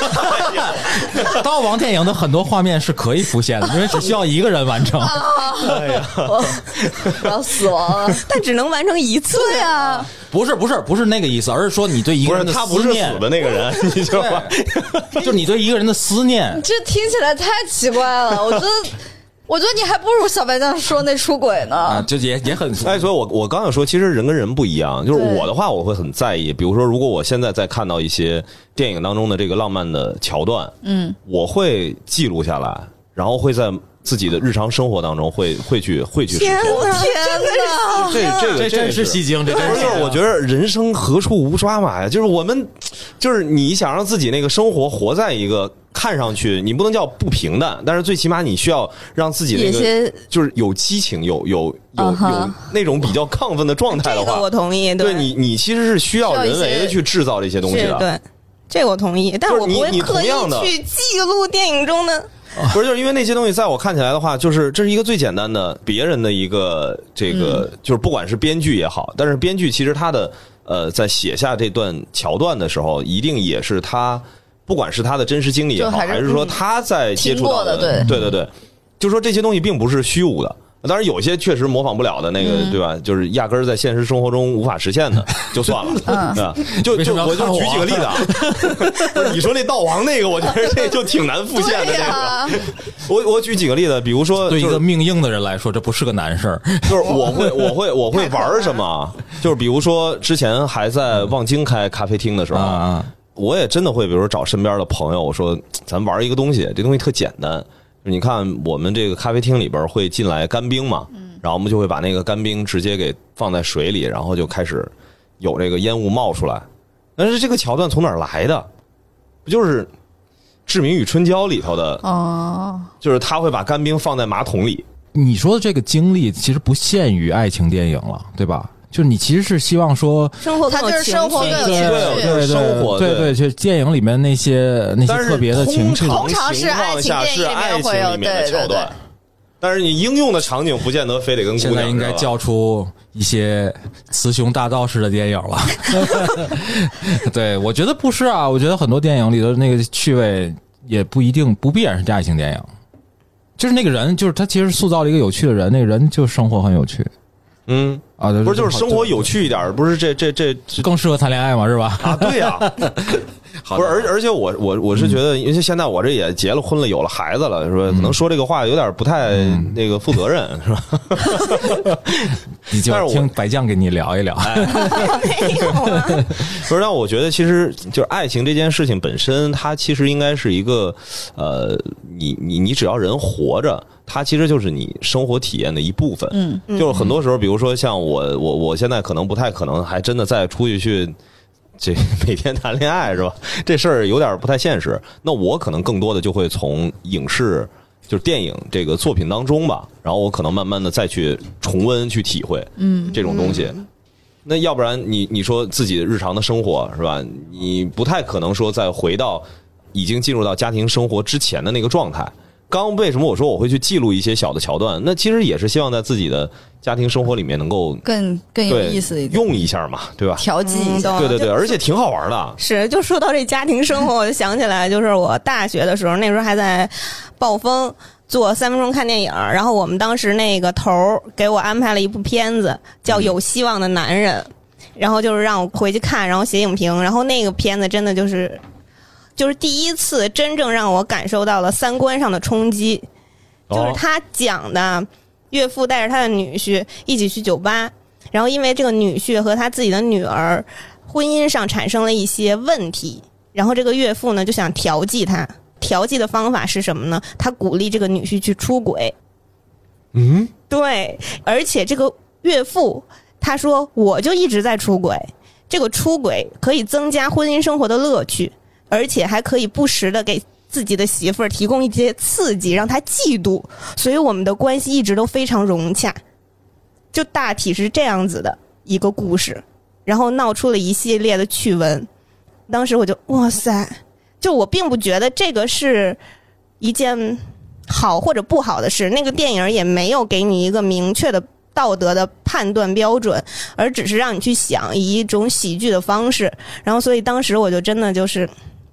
盗王电影的很多画面是可以浮现的，因为只需要一个人完成。 哎呀， 我要死亡了。 但只能完成一次。 对啊， 不是那个意思，而是说你对一个人的他不是思念死的那个人，你就就你对一个人的思念。 这听起来太奇怪了。我觉得你还不如小白酱说那出轨呢。 啊，就也很哎，所以我刚想说，其实人跟人不一样。就是我的话，我会很在意。比如说，如果我现在在看到一些电影当中的这个浪漫的桥段，我会记录下来，然后会在自己的日常生活当中会去实天践。 哪！ 这真是戏精，这真是。 我觉得人生何处无抓马呀？就是我们，就是你想让自己那个生活活在一个看上去你不能叫不平淡，但是最起码你需要让自己那个就是有激情，有那种比较亢奋的状态的话， 这个我同意。 对你其实是需要人为的去制造这些东西的。 对，这个我同意，但我不会刻意去记录电影中的。 不是，就是因为那些东西在我看起来的话，就是这是一个最简单的别人的一个这个，就是不管是编剧也好，但是编剧其实他的在写下这段桥段的时候，一定也是他不管是他的真实经历也好，还是说他在接触到的，对，就是说这些东西并不是虚无的。当然有些确实模仿不了的那个，对吧？就是压根儿在现实生活中无法实现的，就算了，对吧？就我就举几个例子啊。不是你说那盗王那个，我觉得这就挺难复现的。这个，我举几个例子，比如说， 对一个命硬的人来说，这不是个难事儿。 就是我会玩什么？就是比如说之前还在望京开咖啡厅的时候，我也真的会，比如说找身边的朋友，我说咱玩一个东西，这东西特简单。你看我们这个咖啡厅里边会进来干冰嘛，然后我们就会把那个干冰直接给放在水里，然后就开始有这个烟雾冒出来。但是这个桥段从哪儿来的？不就是《志明与春娇》里头的？就是他会把干冰放在马桶里。 你说的这个经历其实不限于爱情电影了，对吧？就是你其实是希望说生活更有情趣， 对生活， 对，就电影里面那些特别的情趣， 通常是爱情电影里面的桥段。但是你应用的场景不见得非得跟姑娘。 现在应该叫出一些雌雄大盗式的电影了。对，我觉得不是啊，我觉得很多电影里的那个趣味也不必然是爱情电影，就是那个人，就是他其实塑造了一个有趣的人，那个人就生活很有趣。不是，就是生活有趣一点，不是这更适合谈恋爱嘛，是吧？ 啊，对呀。不是，而且我是觉得，因为现在我这也结了婚了，有了孩子了，是吧？可能说这个话有点不太那个负责任，是吧？ 你就听白酱给你聊一聊。 没有啊。 不是，但我觉得其实就是爱情这件事情本身，它其实应该是一个你只要人活着，它其实就是你生活体验的一部分。就是很多时候，比如说像我现在可能不太可能还真的再出去这每天谈恋爱，是吧？这事儿有点不太现实。那我可能更多的就会从影视，就是电影这个作品当中吧，然后我可能慢慢的再去重温、去体会，这种东西。那要不然你说自己日常的生活，是吧？你不太可能说再回到已经进入到家庭生活之前的那个状态。刚为什么我说我会去记录一些小的桥段？那其实也是希望在自己的家庭生活里面能够更有意思一点， 用一下嘛，对吧？ 调剂一下， 对，而且挺好玩的。 是，就说到这家庭生活，我就想起来，就是我大学的时候，那时候还在暴风做3分钟看电影，然后我们当时那个头给我安排了一部片子，叫《有希望的男人》，然后就是让我回去看，然后写影评，然后那个片子真的就是第一次真正让我感受到了三观上的冲击。就是他讲的岳父带着他的女婿一起去酒吧，然后因为这个女婿和他自己的女儿婚姻上产生了一些问题，然后这个岳父呢就想调剂他，调剂的方法是什么呢？他鼓励这个女婿去出轨。对，而且这个岳父他说我就一直在出轨，这个出轨可以增加婚姻生活的乐趣，而且还可以不时的给自己的媳妇儿提供一些刺激，让她嫉妒，所以我们的关系一直都非常融洽。就大体是这样子的一个故事，然后闹出了一系列的趣闻。当时我就哇塞，就我并不觉得这个是一件好或者不好的事，那个电影也没有给你一个明确的道德的判断标准，而只是让你去想以一种喜剧的方式。然后所以当时我就真的就是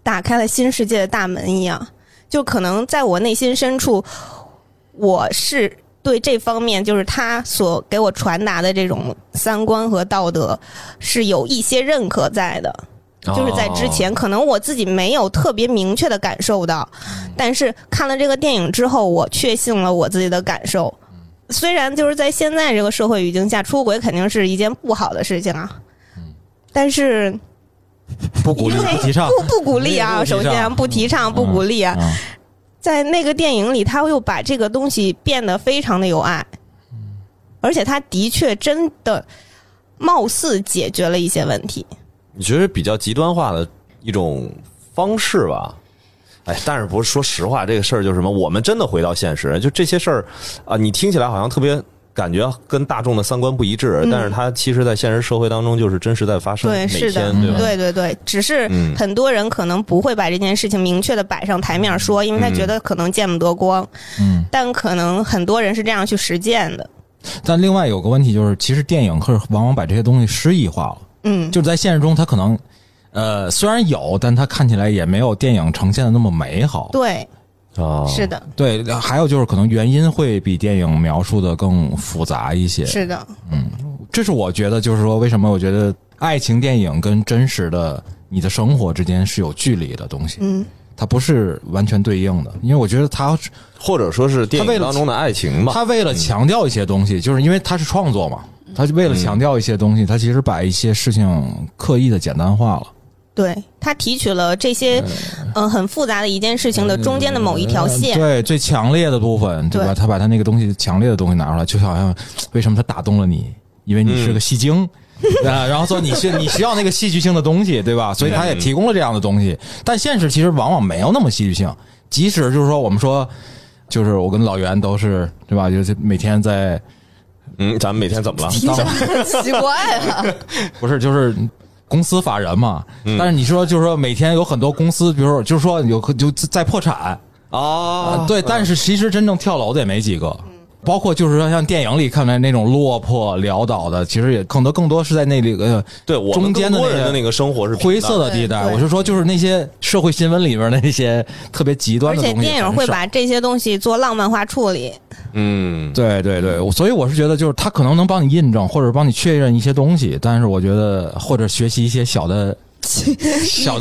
打开了新世界的大门一样。就可能在我内心深处，我是对这方面就是他所给我传达的这种三观和道德是有一些认可在的。就是在之前可能我自己没有特别明确的感受到，但是看了这个电影之后，我确信了我自己的感受。虽然就是在现在这个社会语境下，出轨肯定是一件不好的事情啊，但是不鼓励不提倡， 不鼓励啊，首先不提倡不鼓励啊。在那个电影里，他又把这个东西变得非常的有爱，而且他的确真的貌似解决了一些问题。 你觉得比较极端化的一种方式吧？哎，但是不是说实话，这个事儿就是什么？我们真的回到现实，就这些事儿啊，你听起来好像特别感觉跟大众的三观不一致，但是它其实在现实社会当中就是真实在发生。 对，是的，对，只是很多人可能不会把这件事情明确的摆上台面说，因为他觉得可能见不得光。但可能很多人是这样去实践的。 但另外有个问题就是，其实电影往往把这些东西诗意化了。就是在现实中，它可能，虽然有，但它看起来也没有电影呈现的那么美好。 对，是的， 对，还有就是可能原因会比电影描述的更复杂一些。 是的， 这是我觉得就是说，为什么我觉得爱情电影跟真实的你的生活之间是有距离的东西。它不是完全对应的，因为我觉得它或者说是电影当中的爱情嘛， 它为了强调一些东西，就是因为它是创作嘛。他为了强调一些东西，他其实把一些事情刻意的简单化了。 对，他提取了这些很复杂的一件事情的中间的某一条线， 对最强烈的部分，对吧？他把他那个东西强烈的东西拿出来，就好像为什么他打动了你，因为你是个戏精。然后说你需要那个戏剧性的东西，对吧？所以他也提供了这样的东西。但现实其实往往没有那么戏剧性，即使就是说我们说，就是我跟老袁都是，对吧？就是每天在。 咱们每天怎么了？ 听起来很奇怪啊！ 不是，就是公司法人嘛。但是你说，就是说每天有很多公司，比如说，就是说就在破产啊，对。但是其实真正跳楼的也没几个。包括就是说像电影里看来那种落魄潦倒的，其实也更多是在那个对中间的那个生活是灰色的地带。我是说，就是那些社会新闻里面的那些特别极端的东西， 而且电影会把这些东西做浪漫化处理。 对，所以我是觉得，就是他可能能帮你印证或者帮你确认一些东西，但是我觉得或者学习一些小的技巧，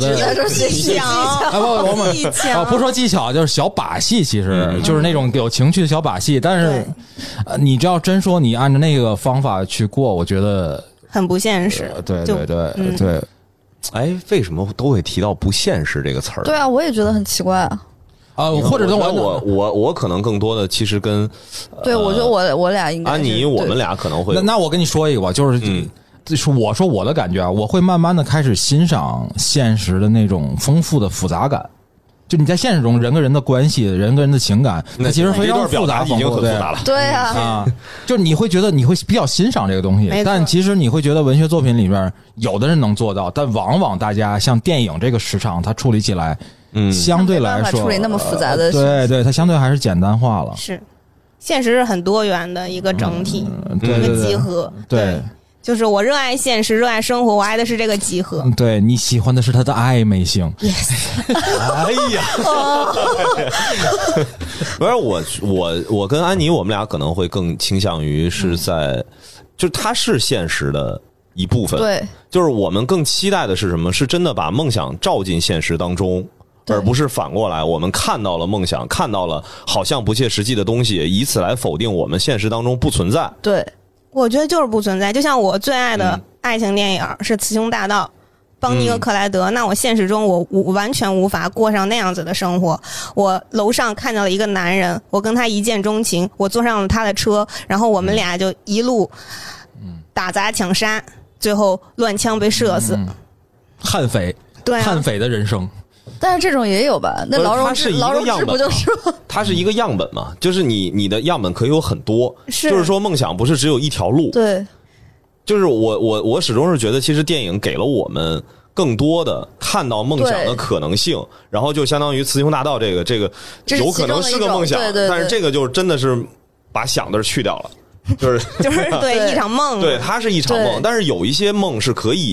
不说技巧，就是小把戏，其实就是那种有情趣的小把戏。但是，你只要真说你按照那个方法去过，我觉得很不现实。 对。 哎，为什么都会提到不现实这个词儿？ 对啊，我也觉得很奇怪啊。 或者我可能更多的其实跟对，我觉得我俩应该安妮，我们俩可能会。 那我跟你说一个吧，就是我说我的感觉啊，我会慢慢的开始欣赏现实的那种丰富的复杂感。就你在现实中人跟人的关系，人跟人的情感，那其实非常复杂， 已经很复杂了。 对啊， 就你会觉得你会比较欣赏这个东西，但其实你会觉得文学作品里面有的人能做到，但往往大家像电影这个市场，它处理起来，相对来说处理那么复杂的， 对，它相对还是简单化了。 是，现实是很多元的一个整体，一个集合。 对。 就是我热爱现实，热爱生活，我爱的是这个集合。 对，你喜欢的是它的暧昧性。 Yes。 哎呀，不是我跟安妮，我们俩可能会更倾向于是在，就是它是现实的一部分。 对， 就是我们更期待的是什么？是真的把梦想照进现实当中。而不是反过来，我们看到了梦想，看到了好像不切实际的东西，以此来否定我们现实当中不存在。 对。 我觉得就是不存在，就像我最爱的爱情电影是《雌雄大盗》，邦尼和克莱德。那我现实中我完全无法过上那样子的生活。我楼上看到了一个男人，我跟他一见钟情，我坐上了他的车，然后我们俩就一路打砸抢杀，最后乱枪被射死。 悍匪， 对， 悍匪的人生。 但是这种也有吧？那劳荣枝不就是吗？ 它是一个样本嘛，就是你的样本可以有很多，就是说梦想不是只有一条路。 对， 就是我始终是觉得，其实电影给了我们更多的看到梦想的可能性，然后就相当于《雌雄大盗》这个有可能是个梦想，但是这个就真的是把想的去掉了，就是对一场梦， 对，它是一场梦，但是有一些梦是可以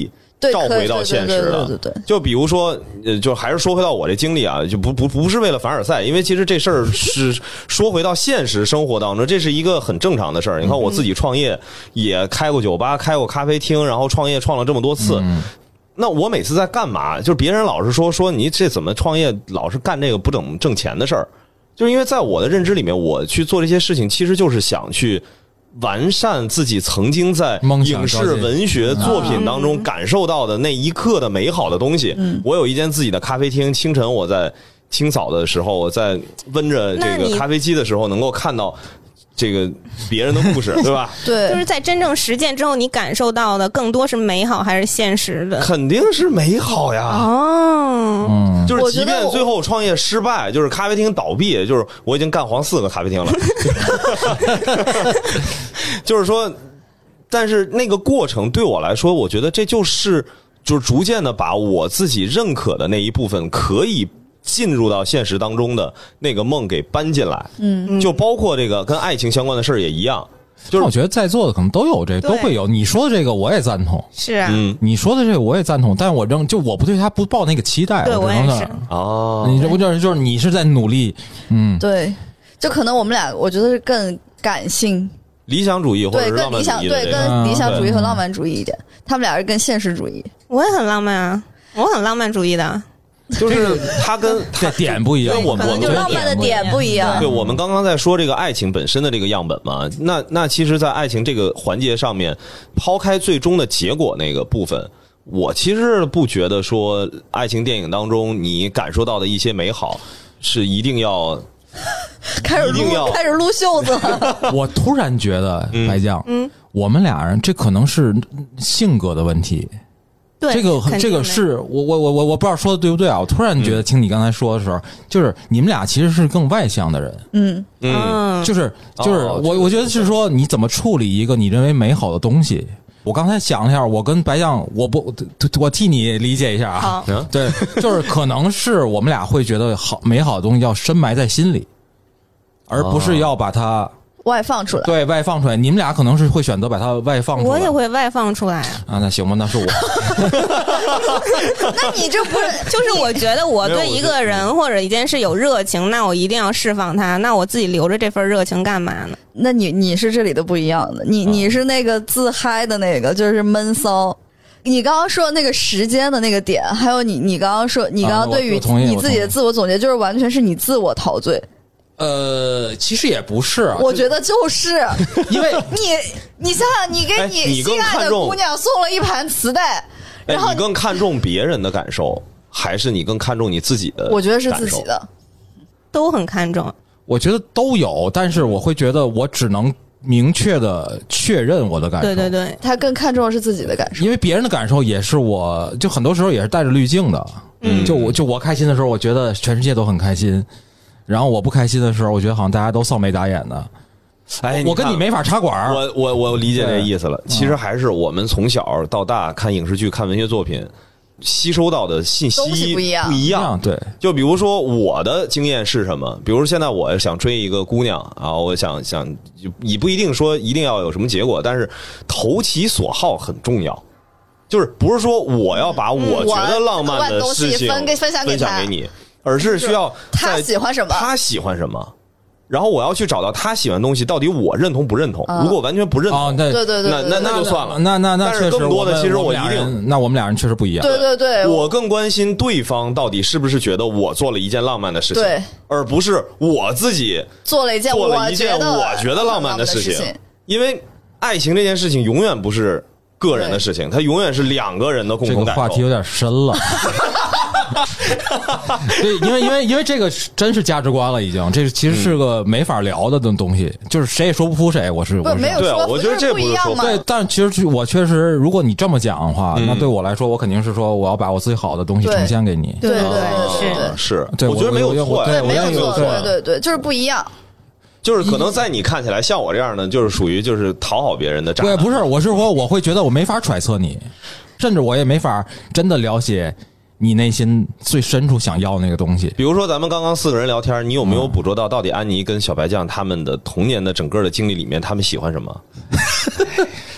召回到现实的。 对， 就比如说，就还是说回到我这经历啊，就不是为了凡尔赛，因为其实这事儿是说回到现实生活当中，这是一个很正常的事儿。你看我自己创业，也开过酒吧，开过咖啡厅，然后创业创了这么多次。那我每次在干嘛？就是别人老是说你这怎么创业老是干这个不怎么挣钱的事儿，就是因为在我的认知里面，我去做这些事情，其实就是想去完善自己曾经在影视文学作品当中感受到的那一刻的美好的东西。我有一间自己的咖啡厅，清晨我在清扫的时候，我在温着这个咖啡机的时候，能够看到这个别人的故事，对吧？ 对，就是在真正实践之后，你感受到的更多是美好还是现实的？ 肯定是美好呀！ 哦， 就是即便最后创业失败，就是咖啡厅倒闭，就是我已经干黄4个咖啡厅了，就是说，但是那个过程对我来说，我觉得这就是逐渐的把我自己认可的那一部分可以进入到现实当中的那个梦给搬进来，就包括这个跟爱情相关的事儿也一样。就是我觉得在座的可能都有这，都会有。你说的这个我也赞同， 是啊， 你说的这个我也赞同，但是我我不对他不抱那个期待， 对我也是哦。你这不就是你是在努力， 对，就可能我们俩我觉得是更感性、 理想主义或者是浪漫主义的， 对，更理想主义和浪漫主义一点。他们俩是更现实主义。 我也很浪漫啊，我很浪漫主义的。 就是他跟这点不一样， 我们就浪漫的点不一样。 对，我们刚刚在说这个爱情本身的这个样本嘛，那其实，在爱情这个环节上面，抛开最终的结果那个部分，我其实不觉得说爱情电影当中你感受到的一些美好是一定要开始撸袖子了。 我突然觉得白酱，我们俩人这可能是性格的问题。这个是我不知道说的对不对啊？我突然觉得听你刚才说的时候，就是你们俩其实是更外向的人，就是我觉得是说你怎么处理一个你认为美好的东西。我刚才想了一下，我跟白酱，我替你理解一下啊。对，就是可能是我们俩会觉得美好的东西要深埋在心里，而不是要把它外放出来。 对，外放出来。你们俩可能是会选择把它外放出来。 我也会外放出来啊。 那行吧，那是我。 那你这不是就是我觉得我对一个人或者一件事有热情，那我一定要释放它。那我自己留着这份热情干嘛呢？ 那你是这里的不一样的，你是那个自嗨的那个，就是闷骚。你刚刚说的那个时间的那个点，还有你刚刚说，你刚刚对于你自己的自我总结，就是完全是你自我陶醉。 其实也不是啊， 我觉得就是因为你想想，你给你心爱的姑娘送了一盘磁带，然后你更看重别人的感受，还是你更看重你自己的？ 我觉得是自己的， 都很看重。 我觉得都有，但是我会觉得我只能明确的确认我的感受。 对， 他更看重的是自己的感受， 因为别人的感受也是就很多时候也是带着滤镜的。就我开心的时候，我觉得全世界都很开心。然后我不开心的时候，我觉得好像大家都臊眉打眼的。 哎， 我跟你没法插管。 我理解这意思了。其实还是我们从小到大看影视剧、看文学作品，吸收到的信息不一样。 对， 就比如说我的经验是什么？比如现在我想追一个姑娘啊，我想你不一定说一定要有什么结果，但是投其所好很重要。就是不是说我要把我觉得浪漫的事情分享给你。而是需要他喜欢什么，然后我要去找到他喜欢的东西，到底我认同不认同？如果完全不认同， 对， 那就算了。 那但是更多的，其实我一定， 那我们俩人确实不一样。 对， 我更关心对方到底是不是觉得我做了一件浪漫的事情， 对， 而不是我自己做了一件我觉得浪漫的事情。因为爱情这件事情永远不是个人的事情，它永远是两个人的共同感受。 这个话题有点深了。对，因为这个真是价值观了，已经，这其实是个没法聊的东西，就是谁也说不服谁。我没有说， 我觉得这不是说对，但其实我确实，如果你这么讲的话，那对我来说，我肯定是说我要把我自己好的东西呈现给你。 对， 是， 对， 我觉得没有错， 没有错，对，就是不一样。 就是可能在你看起来，像我这样的，就是属于就是讨好别人的渣男。 对，不是，我是说我会觉得我没法揣测你，甚至我也没法真的了解你内心最深处想要的那个东西。 比如说咱们刚刚4个人聊天，你有没有捕捉到底安妮跟小白酱他们的童年的整个的经历里面，他们喜欢什么？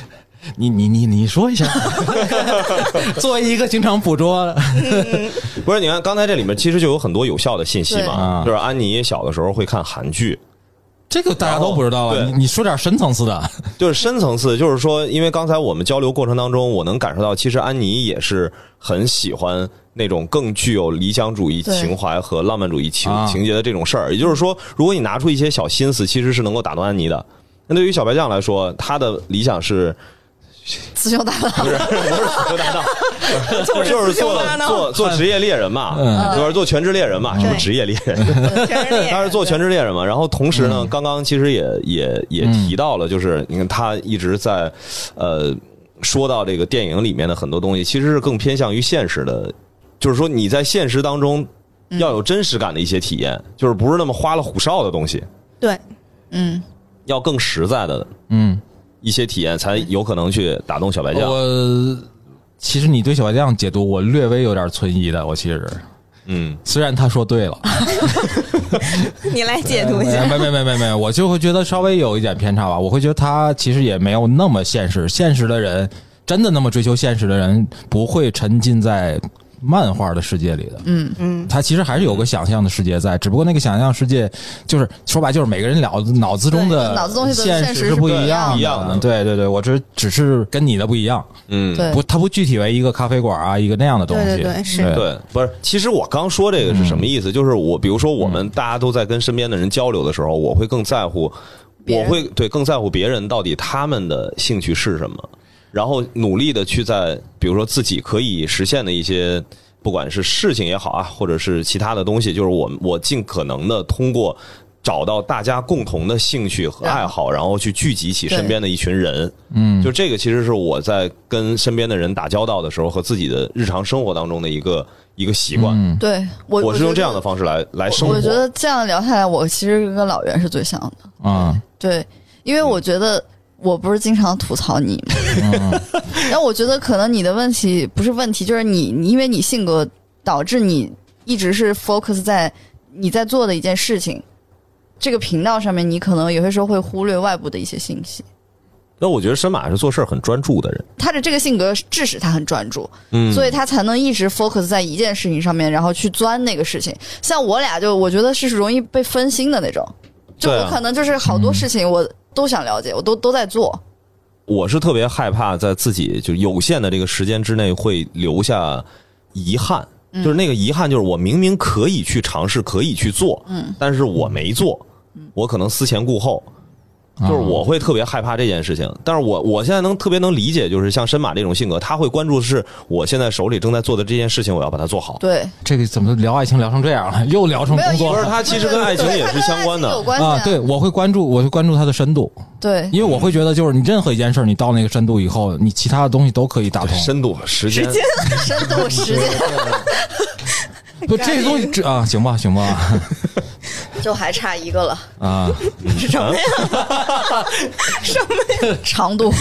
你说一下，作为一个经常捕捉， 不是？你看刚才这里面其实就有很多有效的信息嘛， 对就是安妮小的时候会看韩剧。 这个大家都不知道啊，你说点深层次的， 就是深层次，就是说，因为刚才我们交流过程当中，我能感受到，其实安妮也是很喜欢那种更具有理想主义情怀和浪漫主义情节的这种事儿。也就是说，如果你拿出一些小心思，其实是能够打动安妮的。那对于小白酱来说，他的理想是雌雄搭档， 不是雌雄搭档，就是做职业猎人嘛，就是做全职猎人嘛，什么职业猎人，他是做全职猎人嘛。然后同时呢，刚刚其实也提到了，就是你看他一直在说到这个电影里面的很多东西，其实是更偏向于现实的，就是说你在现实当中要有真实感的一些体验，就是不是那么花里胡哨的东西， 对， 要更实在的，一些体验才有可能去打动小白酱。 其实你对小白酱解读，我略微有点存疑的。我其实，虽然他说对了， 你来解读一下。 没，我就会觉得稍微有一点偏差吧。我会觉得他其实也没有那么现实。现实的人，真的那么追求现实的人，不会沉浸在漫画的世界里的。他其实还是有个想象的世界在，只不过那个想象世界就是说白，就是每个人脑子中的现实是不一样的。对，我这只是跟你的不一样。不，它不具体为一个咖啡馆啊，一个那样的东西。 对，是。 对，不是。其实我刚说这个是什么意思？就是比如说我们大家都在跟身边的人交流的时候，我会更在乎，更在乎别人到底他们的兴趣是什么。然后努力的去在比如说自己可以实现的一些，不管是事情也好啊，或者是其他的东西，就是我尽可能的通过找到大家共同的兴趣和爱好，然后去聚集起身边的一群人。就这个其实是我在跟身边的人打交道的时候和自己的日常生活当中的一个习惯。 对， 我是用这样的方式来生活。 我觉得这样聊下来，我其实跟老袁是最像的。对，因为我觉得我不是经常吐槽你吗？然后我觉得可能你的问题不是问题，就是你因为你性格导致你一直是 focus 在你在做的一件事情这个频道上面，你可能有些时候会忽略外部的一些信息。 那我觉得申马是做事很专注的人， 他的这个性格致使他很专注，所以他才能一直 focus 在一件事情上面，然后去钻那个事情。像我俩就我觉得是容易被分心的那种，就我可能就是好多事情我都想了解，我都在做。 我是特别害怕在自己就有限的这个时间之内会留下遗憾，就是那个遗憾就是我明明可以去尝试，可以去做，但是我没做，我可能思前顾后。就是我会特别害怕这件事情，但是我现在特别能理解，就是像申马这种性格，他会关注的是我现在手里正在做的这件事情，我要把它做好。 对， 这个怎么聊爱情聊成这样了？又聊成工作了？ 不是，他其实跟爱情也是相关的啊。对，我会关注它的深度。 对， 因为我会觉得，就是你任何一件事，你到那个深度以后，你其他的东西都可以打通。 深度、时间、 深度、时间。 不，这东西啊，行吧。 就还差一个了啊！ 是什么呀？什么呀？ 长度。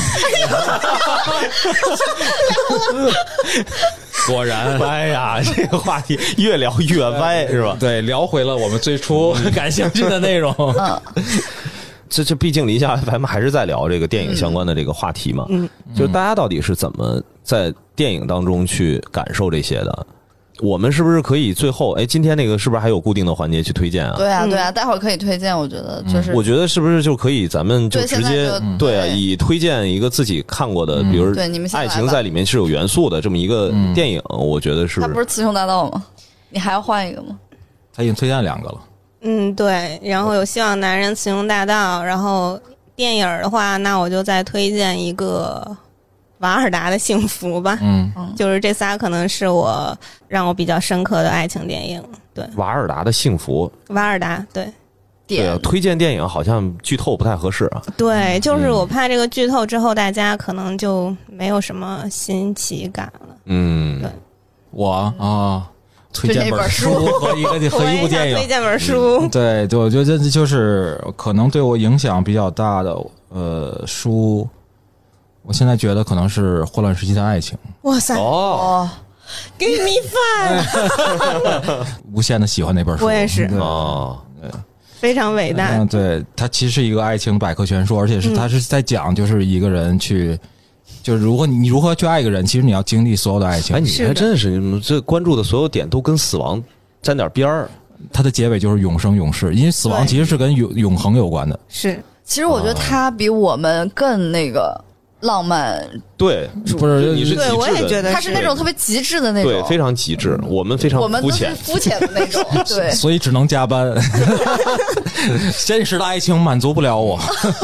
果然， 哎呀，这个话题越聊越歪，是吧？ 对，聊回了我们最初感兴趣的内容。 这毕竟离下 FM 还是在聊这个电影相关的这个话题嘛。就是大家到底是怎么在电影当中去感受这些的？我们是不是可以最后今天那个是不是还有固定的环节去推荐啊？ 对啊，待会儿可以推荐。我觉得就是， 我觉得是不是就可以咱们就直接以推荐一个自己看过的，比如爱情在里面是有元素的这么一个电影，我觉得是。 它不是雌雄大盗吗？你还要换一个吗？ 他已经推荐2个了。 对。然后有希望男人雌雄大盗，然后电影的话，那我就再推荐一个瓦尔达的幸福吧。就是这仨可能是让我比较深刻的爱情电影。对， 瓦尔达的幸福， 瓦尔达对啊，推荐电影好像剧透不太合适啊。 对，就是我怕这个剧透之后，大家可能就没有什么新奇感了。对， 我推荐本书和一部电影， 推荐本书。 对，我觉得就是可能对我影响比较大的书。我现在觉得可能是《混乱时期的爱情》。 哇塞！Give me five！ 无限的喜欢那本书， 我也是非常伟大。 对，它其实是一个爱情百科全书，而且是它是在讲，就是一个人去就是如果你如何去爱一个人，其实你要经历所有的爱情。 哎，你还真是，你这关注的所有点都跟死亡沾点边儿。 它的结尾就是永生永世，因为死亡其实是跟永恒有关的。 是， 其实我觉得他比我们更那个浪漫。 对， 不是你是极致的， 对，我也觉得他是那种特别极致的那种， 对，非常极致。我们非常我们都是肤浅， 肤浅的那种，对， 所以只能加班。现实的爱情满足不了我。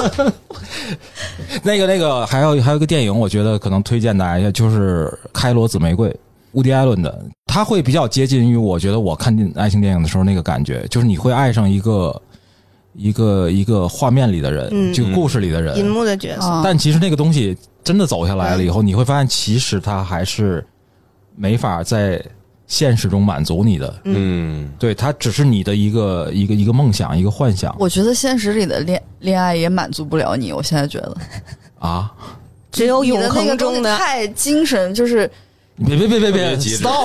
那个，还有一个电影，我觉得可能推荐大家一下，就是《开罗紫玫瑰》，伍迪·艾伦的，他会比较接近于我觉得我看爱情电影的时候那个感觉，就是你会爱上一个画面里的人，这个故事里的人， 银幕的角色。 但其实那个东西真的走下来了以后，你会发现其实它还是没法在现实中满足你的。对，它只是你的一个梦想，一个幻想。 我觉得现实里的恋爱也满足不了你，我现在觉得啊， 只有永恒中的太精神，就是别 stop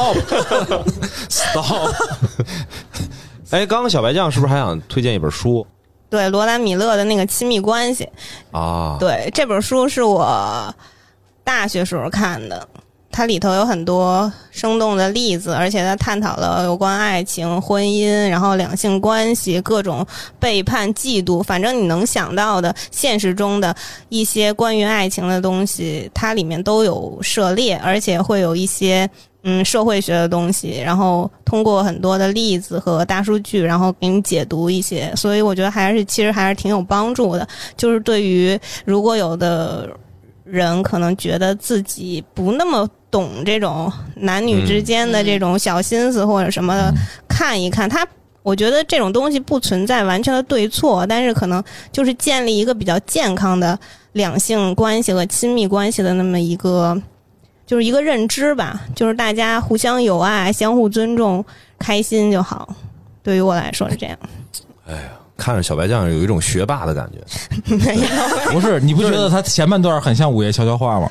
哎，刚刚小白酱是不是还想推荐一本书？ 对，罗兰米勒的那个亲密关系啊， 对，这本书是我大学时候看的，它里头有很多生动的例子，而且它探讨了有关爱情、婚姻，然后两性关系、各种背叛、嫉妒，反正你能想到的现实中的一些关于爱情的东西，它里面都有涉猎，而且会有一些社会学的东西，然后通过很多的例子和大数据，然后给你解读一些，所以我觉得其实还是挺有帮助的。就是对于如果有的人可能觉得自己不那么懂这种男女之间的这种小心思或者什么的，看一看它。我觉得这种东西不存在完全的对错，但是可能就是建立一个比较健康的两性关系和亲密关系的那么一个。就是一个认知吧，就是大家互相友爱、相互尊重、开心就好。对于我来说是这样。 哎呀，看着小白酱有一种学霸的感觉。 没有， 不是，你不觉得他前半段很像午夜悄悄话吗？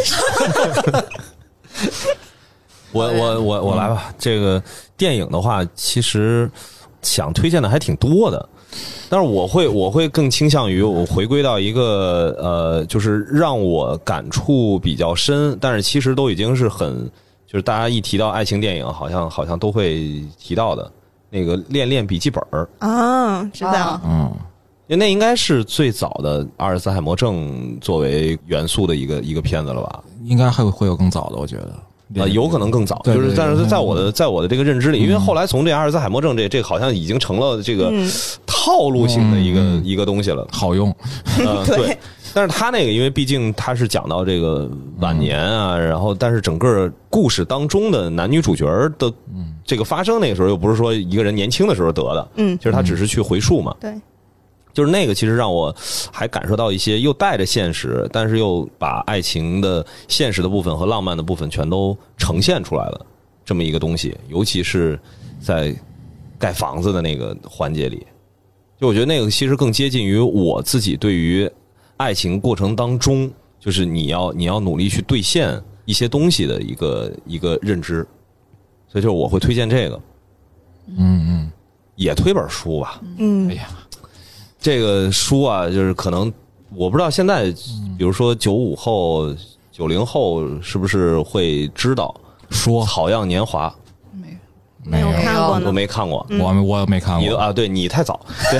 我来吧。这个电影的话，其实想推荐的还挺多的。但是我会更倾向于我回归到一个就是让我感触比较深，但是其实都已经是就是大家一提到爱情电影，好像都会提到的那个《恋恋笔记本》 啊，知道， 因为那应该是最早的阿尔茨海默症作为元素的一个片子了吧？ 应该会有更早的，我觉得。 有可能更早， 对对对， 就是但是在我的这个认知里，因为后来从这阿尔茨海默症这个好像已经成了这个套路性的一个东西了， 好用。 对。但是他那个，因为毕竟他是讲到这个晚年啊，然后但是整个故事当中的男女主角的这个发生，那个时候又不是说一个人年轻的时候得的，其实他只是去回溯嘛， 对。 就是那个，其实让我还感受到一些又带着现实，但是又把爱情的现实的部分和浪漫的部分全都呈现出来了，这么一个东西。尤其是在盖房子的那个环节里，就我觉得那个其实更接近于我自己对于爱情过程当中，就是你要努力去兑现一些东西的一个认知。所以就是我会推荐这个，也推本书吧，哎呀。这个书啊，就是可能我不知道现在，比如说95后、90后是不是会知道说《 草样年华》？ 没有看过呢， 我没看过， 我没看过。 你啊，对你太早，对，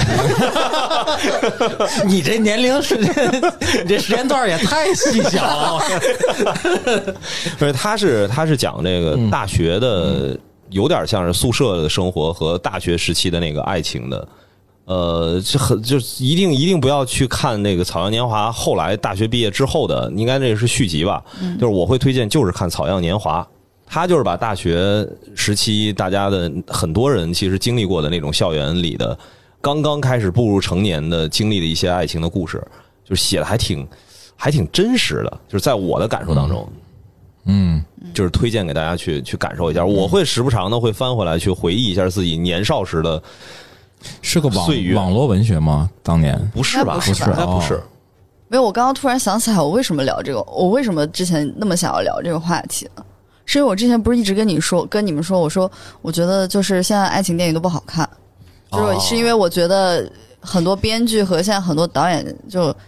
你这年龄你这时间段也太细小了。 不是，他是讲这个大学的，有点像是宿舍的生活和大学时期的那个爱情的。就一定不要去看那个《草样年华》，后来大学毕业之后的，应该那是续集吧？就是我会推荐，就是看《草样年华》，他就是把大学时期大家的很多人其实经历过的那种校园里的刚刚开始步入成年的经历的一些爱情的故事，就是写的还挺真实的，就是在我的感受当中，就是推荐给大家去感受一下。我会时不常的会翻回来去回忆一下自己年少时的。 是个网络文学吗？当年不是吧？ 不是， 应该不是。 没有，我刚刚突然想起来，我为什么聊这个？我为什么之前那么想要聊这个话题呢？是因为我之前不是一直跟你们说，我觉得就是现在爱情电影都不好看，就是因为我觉得很多编剧和现在很多导演就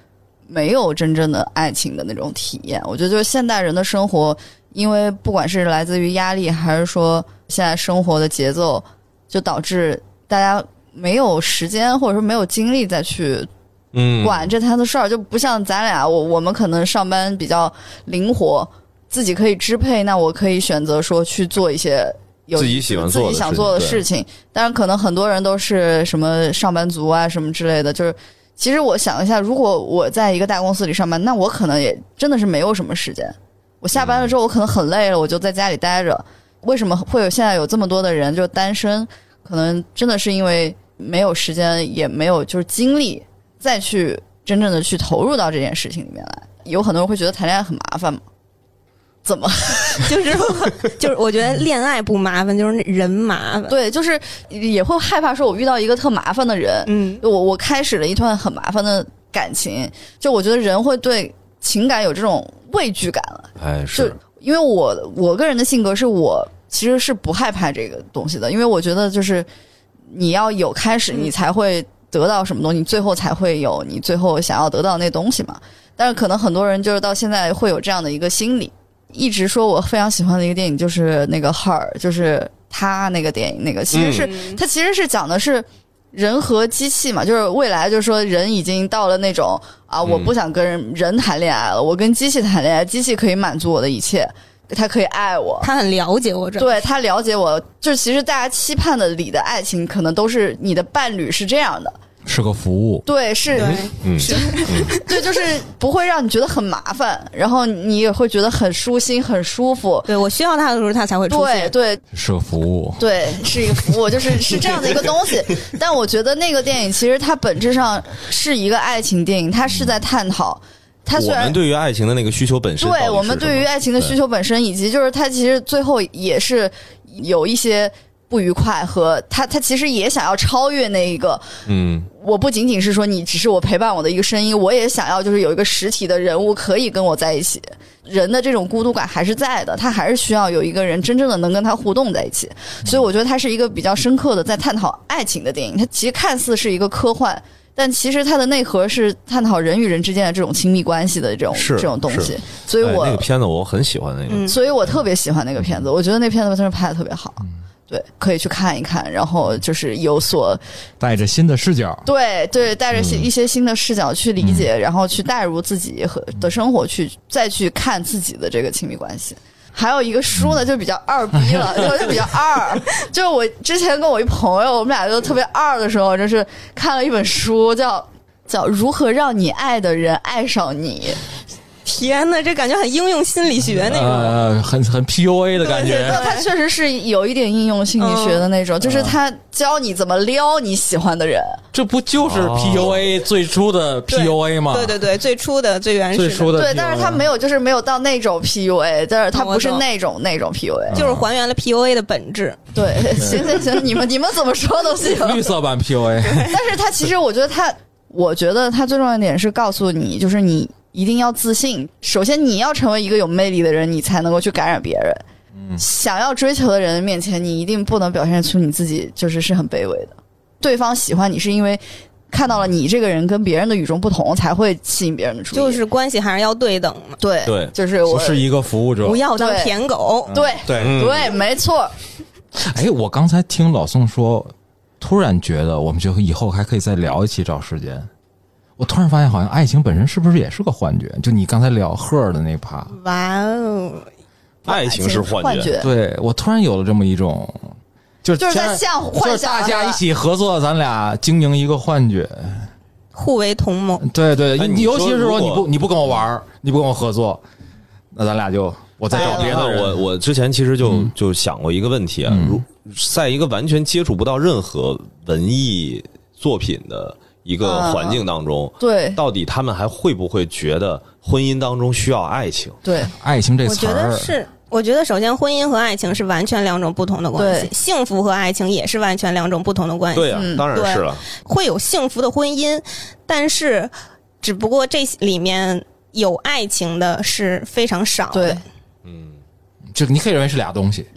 没有真正的爱情的那种体验。我觉得就是现代人的生活，因为不管是来自于压力，还是说现在生活的节奏，就导致大家没有时间或者说没有精力再去管这摊子事儿，就不像咱俩，我们可能上班比较灵活，自己可以支配，那我可以选择说去做一些自己喜欢做的自己想做的事情。当然可能很多人都是什么上班族啊什么之类的，就是其实我想一下，如果我在一个大公司里上班，那我可能也真的是没有什么时间。我下班了之后我可能很累了，我就在家里待着。为什么会有现在有这么多的人就单身，可能真的是因为没有时间，也没有就是精力再去真正的去投入到这件事情里面来。有很多人会觉得谈恋爱很麻烦嘛？怎么？ 就是我觉得恋爱不麻烦，就是人麻烦。 对，就是也会害怕说我遇到一个特麻烦的人，我开始了一段很麻烦的感情，就我觉得人会对情感有这种畏惧感了。 是就因为我个人的性格是我其实是不害怕这个东西的，因为我觉得就是你要有开始，你才会得到什么东西，你最后才会有你最后想要得到的那东西嘛。但是可能很多人就是到现在会有这样的一个心理，一直说我非常喜欢的一个电影就是那个 Her， 就是他那个电影，那个其实是它其实是讲的是人和机器嘛，就是未来就是说人已经到了那种啊，我不想跟人谈恋爱了，我跟机器谈恋爱，机器可以满足我的一切，他可以爱我， 他很了解我， 对，他了解我。就是其实大家期盼的里的爱情，可能都是你的伴侣是这样的， 是个服务， 对，是，对，就是不会让你觉得很麻烦，然后你也会觉得很舒心、很舒服。 对，我需要他的时候，他才会出现。 对， 是个服务， 对，是一个服务，是这样的一个东西。但我觉得那个电影其实它本质上是一个爱情电影，它是在探讨。他虽然我们对于爱情的那个需求本身， 对我们对于爱情的需求本身，以及就是他其实最后也是有一些不愉快，和他其实也想要超越那一个，我不仅仅是说你只是我陪伴我的一个声音，我也想要就是有一个实体的人物可以跟我在一起。人的这种孤独感还是在的，他还是需要有一个人真正的能跟他互动在一起。所以我觉得它是一个比较深刻的在探讨爱情的电影。它其实看似是一个科幻，但其实它的内核是探讨人与人之间的这种亲密关系的这种东西。所以我那个片子我很喜欢那个， 所以我特别喜欢那个片子。我觉得那片子真的拍的特别好。对，可以去看一看，然后就是有所带着新的视角， 对，带着一些新的视角去理解，然后去带入自己的生活，再去看自己的这个亲密关系。还有一个书呢，就比较二逼了，就比较二。就是我之前跟我一朋友，我们俩就特别二的时候，就是看了一本书，叫《如何让你爱的人爱上你》。 天哪，这感觉很应用心理学那种， 很 PUA 的感觉。 它确实是有一点应用心理学的那种，就是他教你怎么撩你喜欢的人。 这不就是 PUA 最初的 PUA 吗？ 对，最初的最原始的。 最初的 PUA， 对，但是他没有，就是没有到那种 PUA， 但是他不是那种 PUA， 就是还原了 PUA 的本质。 对，行，你们怎么说都行。 绿色版 PUA， 但是他其实我觉得他最重要一点是告诉你，就是你一定要自信。首先你要成为一个有魅力的人，你才能够去感染别人。想要追求的人面前，你一定不能表现出你自己是很卑微的。对方喜欢你是因为看到了你这个人跟别人的与众不同，才会吸引别人的注意。 就是关系还是要对等嘛。 对，就是我不是一个服务者， 不要当舔狗。 对，没错。 哎，我刚才听老宋说，突然觉得我们就以后还可以再聊一期找时间。我突然发现，好像爱情本身是不是也是个幻觉？就你刚才聊赫的那趴， 哇哦， 爱情是幻觉。 对，我突然有了这么一种，就是在幻想， 就是大家一起合作，咱俩经营一个幻觉， 互为同谋。 对，尤其是说你不跟我玩，你不跟我合作，那咱俩我再找别的人。 我之前其实就想过一个问题啊，在一个完全接触不到任何文艺作品的一个环境当中， 对， 到底他们还会不会觉得婚姻当中需要爱情？ 对， 爱情这词儿， 我觉得首先婚姻和爱情是完全两种不同的关系，幸福和爱情也是完全两种不同的关系。 对啊，当然是了。 会有幸福的婚姻，但是只不过这里面有爱情的是非常少的。 对， 这你可以认为是俩东西。 对，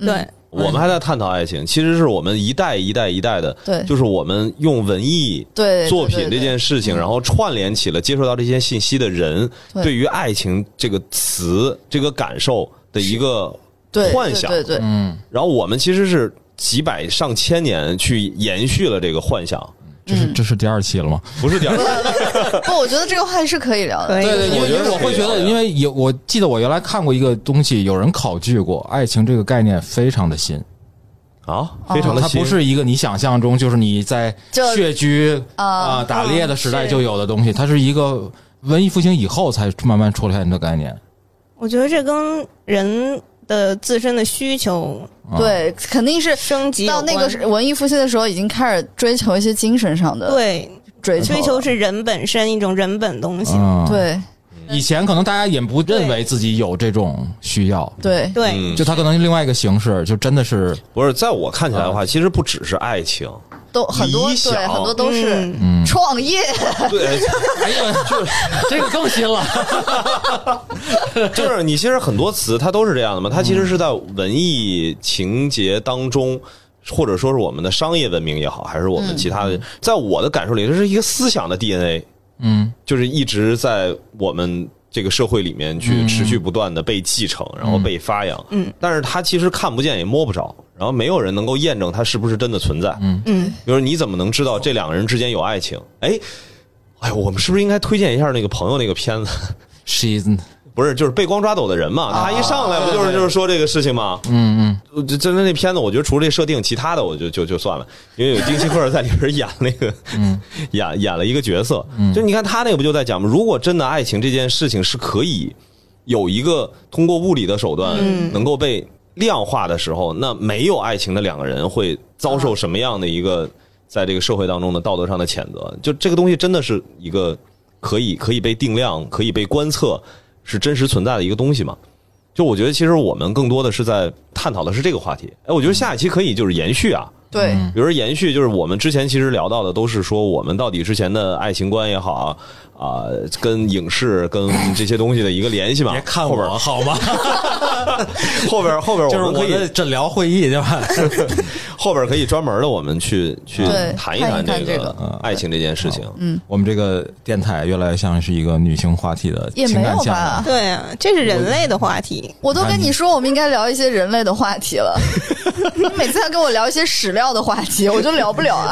我们还在探讨爱情，其实是我们一代一代一代的， 对， 就是我们用文艺作品这件事情，然后串联起了接受到这些信息的人对于爱情这个词、这个感受的一个幻想， 对， 然后我们其实是几百上千年去延续了这个幻想。 这是第2期了吗？ 不是第2期。 不，我觉得这个话题是可以聊的。 对，因为我会觉得，因为我记得我原来看过一个东西，有人考据过，爱情这个概念非常的新啊，非常的新， 它不是一个你想象中就是你在穴居打猎的时代就有的东西，它是一个文艺复兴以后才慢慢出现的概念。 我觉得这跟人的自身的需求， 对，肯定是升级到那个文艺复兴的时候，已经开始追求一些精神上的追求是人本身一种人本东西。 对， 以前可能大家也不认为自己有这种需要， 对， 就它可能是另外一个形式，就真的是不是在我看起来的话，其实不只是爱情。 都很多，对，很多都是创业。 对， 哎呀，就是这个更新了。 就是你其实很多词它都是这样的嘛，它其实是在文艺情节当中，或者说是我们的商业文明也好，还是我们其他的，在我的感受里，这是一个思想的 DNA。就是一直在我们这个社会里面去持续不断的被继承，然后被发扬。但是它其实看不见也摸不着，然后没有人能够验证它是不是真的存在。比如你怎么能知道这2个人之间有爱情？哎，我们是不是应该推荐一下那个朋友那个片子 ？She's 不是，就是被光抓走的人嘛，他一上来不就是说这个事情吗？真的那片子，我觉得除了这设定，其他的我就算了，因为有丁西赫尔在里边演那个，演了一个角色，就你看他那个不就在讲吗？如果真的爱情这件事情是可以有一个通过物理的手段能够被量化的时候，那没有爱情的2个人会遭受什么样的一个在这个社会当中的道德上的谴责？就这个东西真的是一个可以被定量、可以被观测。是真实存在的一个东西嘛？就我觉得，其实我们更多的是在探讨的是这个话题。我觉得下一期可以就是延续啊， 对， 比如说延续，就是我们之前其实聊到的都是说我们到底之前的爱情观也好跟影视跟这些东西的一个联系嘛。 别看我好吗？ 后边我们可以诊疗会议对吧？ 后边可以专门的我们去谈一谈这个爱情这件事情。 我们这个电台越来越像是一个女性话题的情感项目。 对啊，这是人类的话题。 我都跟你说，我们应该聊一些人类的话题了。你每次要跟我聊一些史料的话题，我就聊不了啊。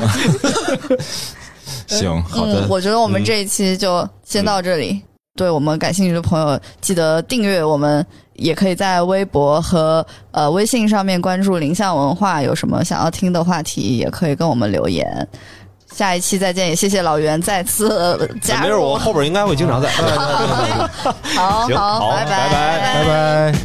行，好的， 我觉得我们这一期就先到这里。对我们感兴趣的朋友，记得订阅我们，也可以在微博和微信上面关注林相文化，有什么想要听的话题，也可以跟我们留言。下一期再见，也谢谢老袁再次加入。 没事，我后边应该会经常在。 好， 拜拜拜。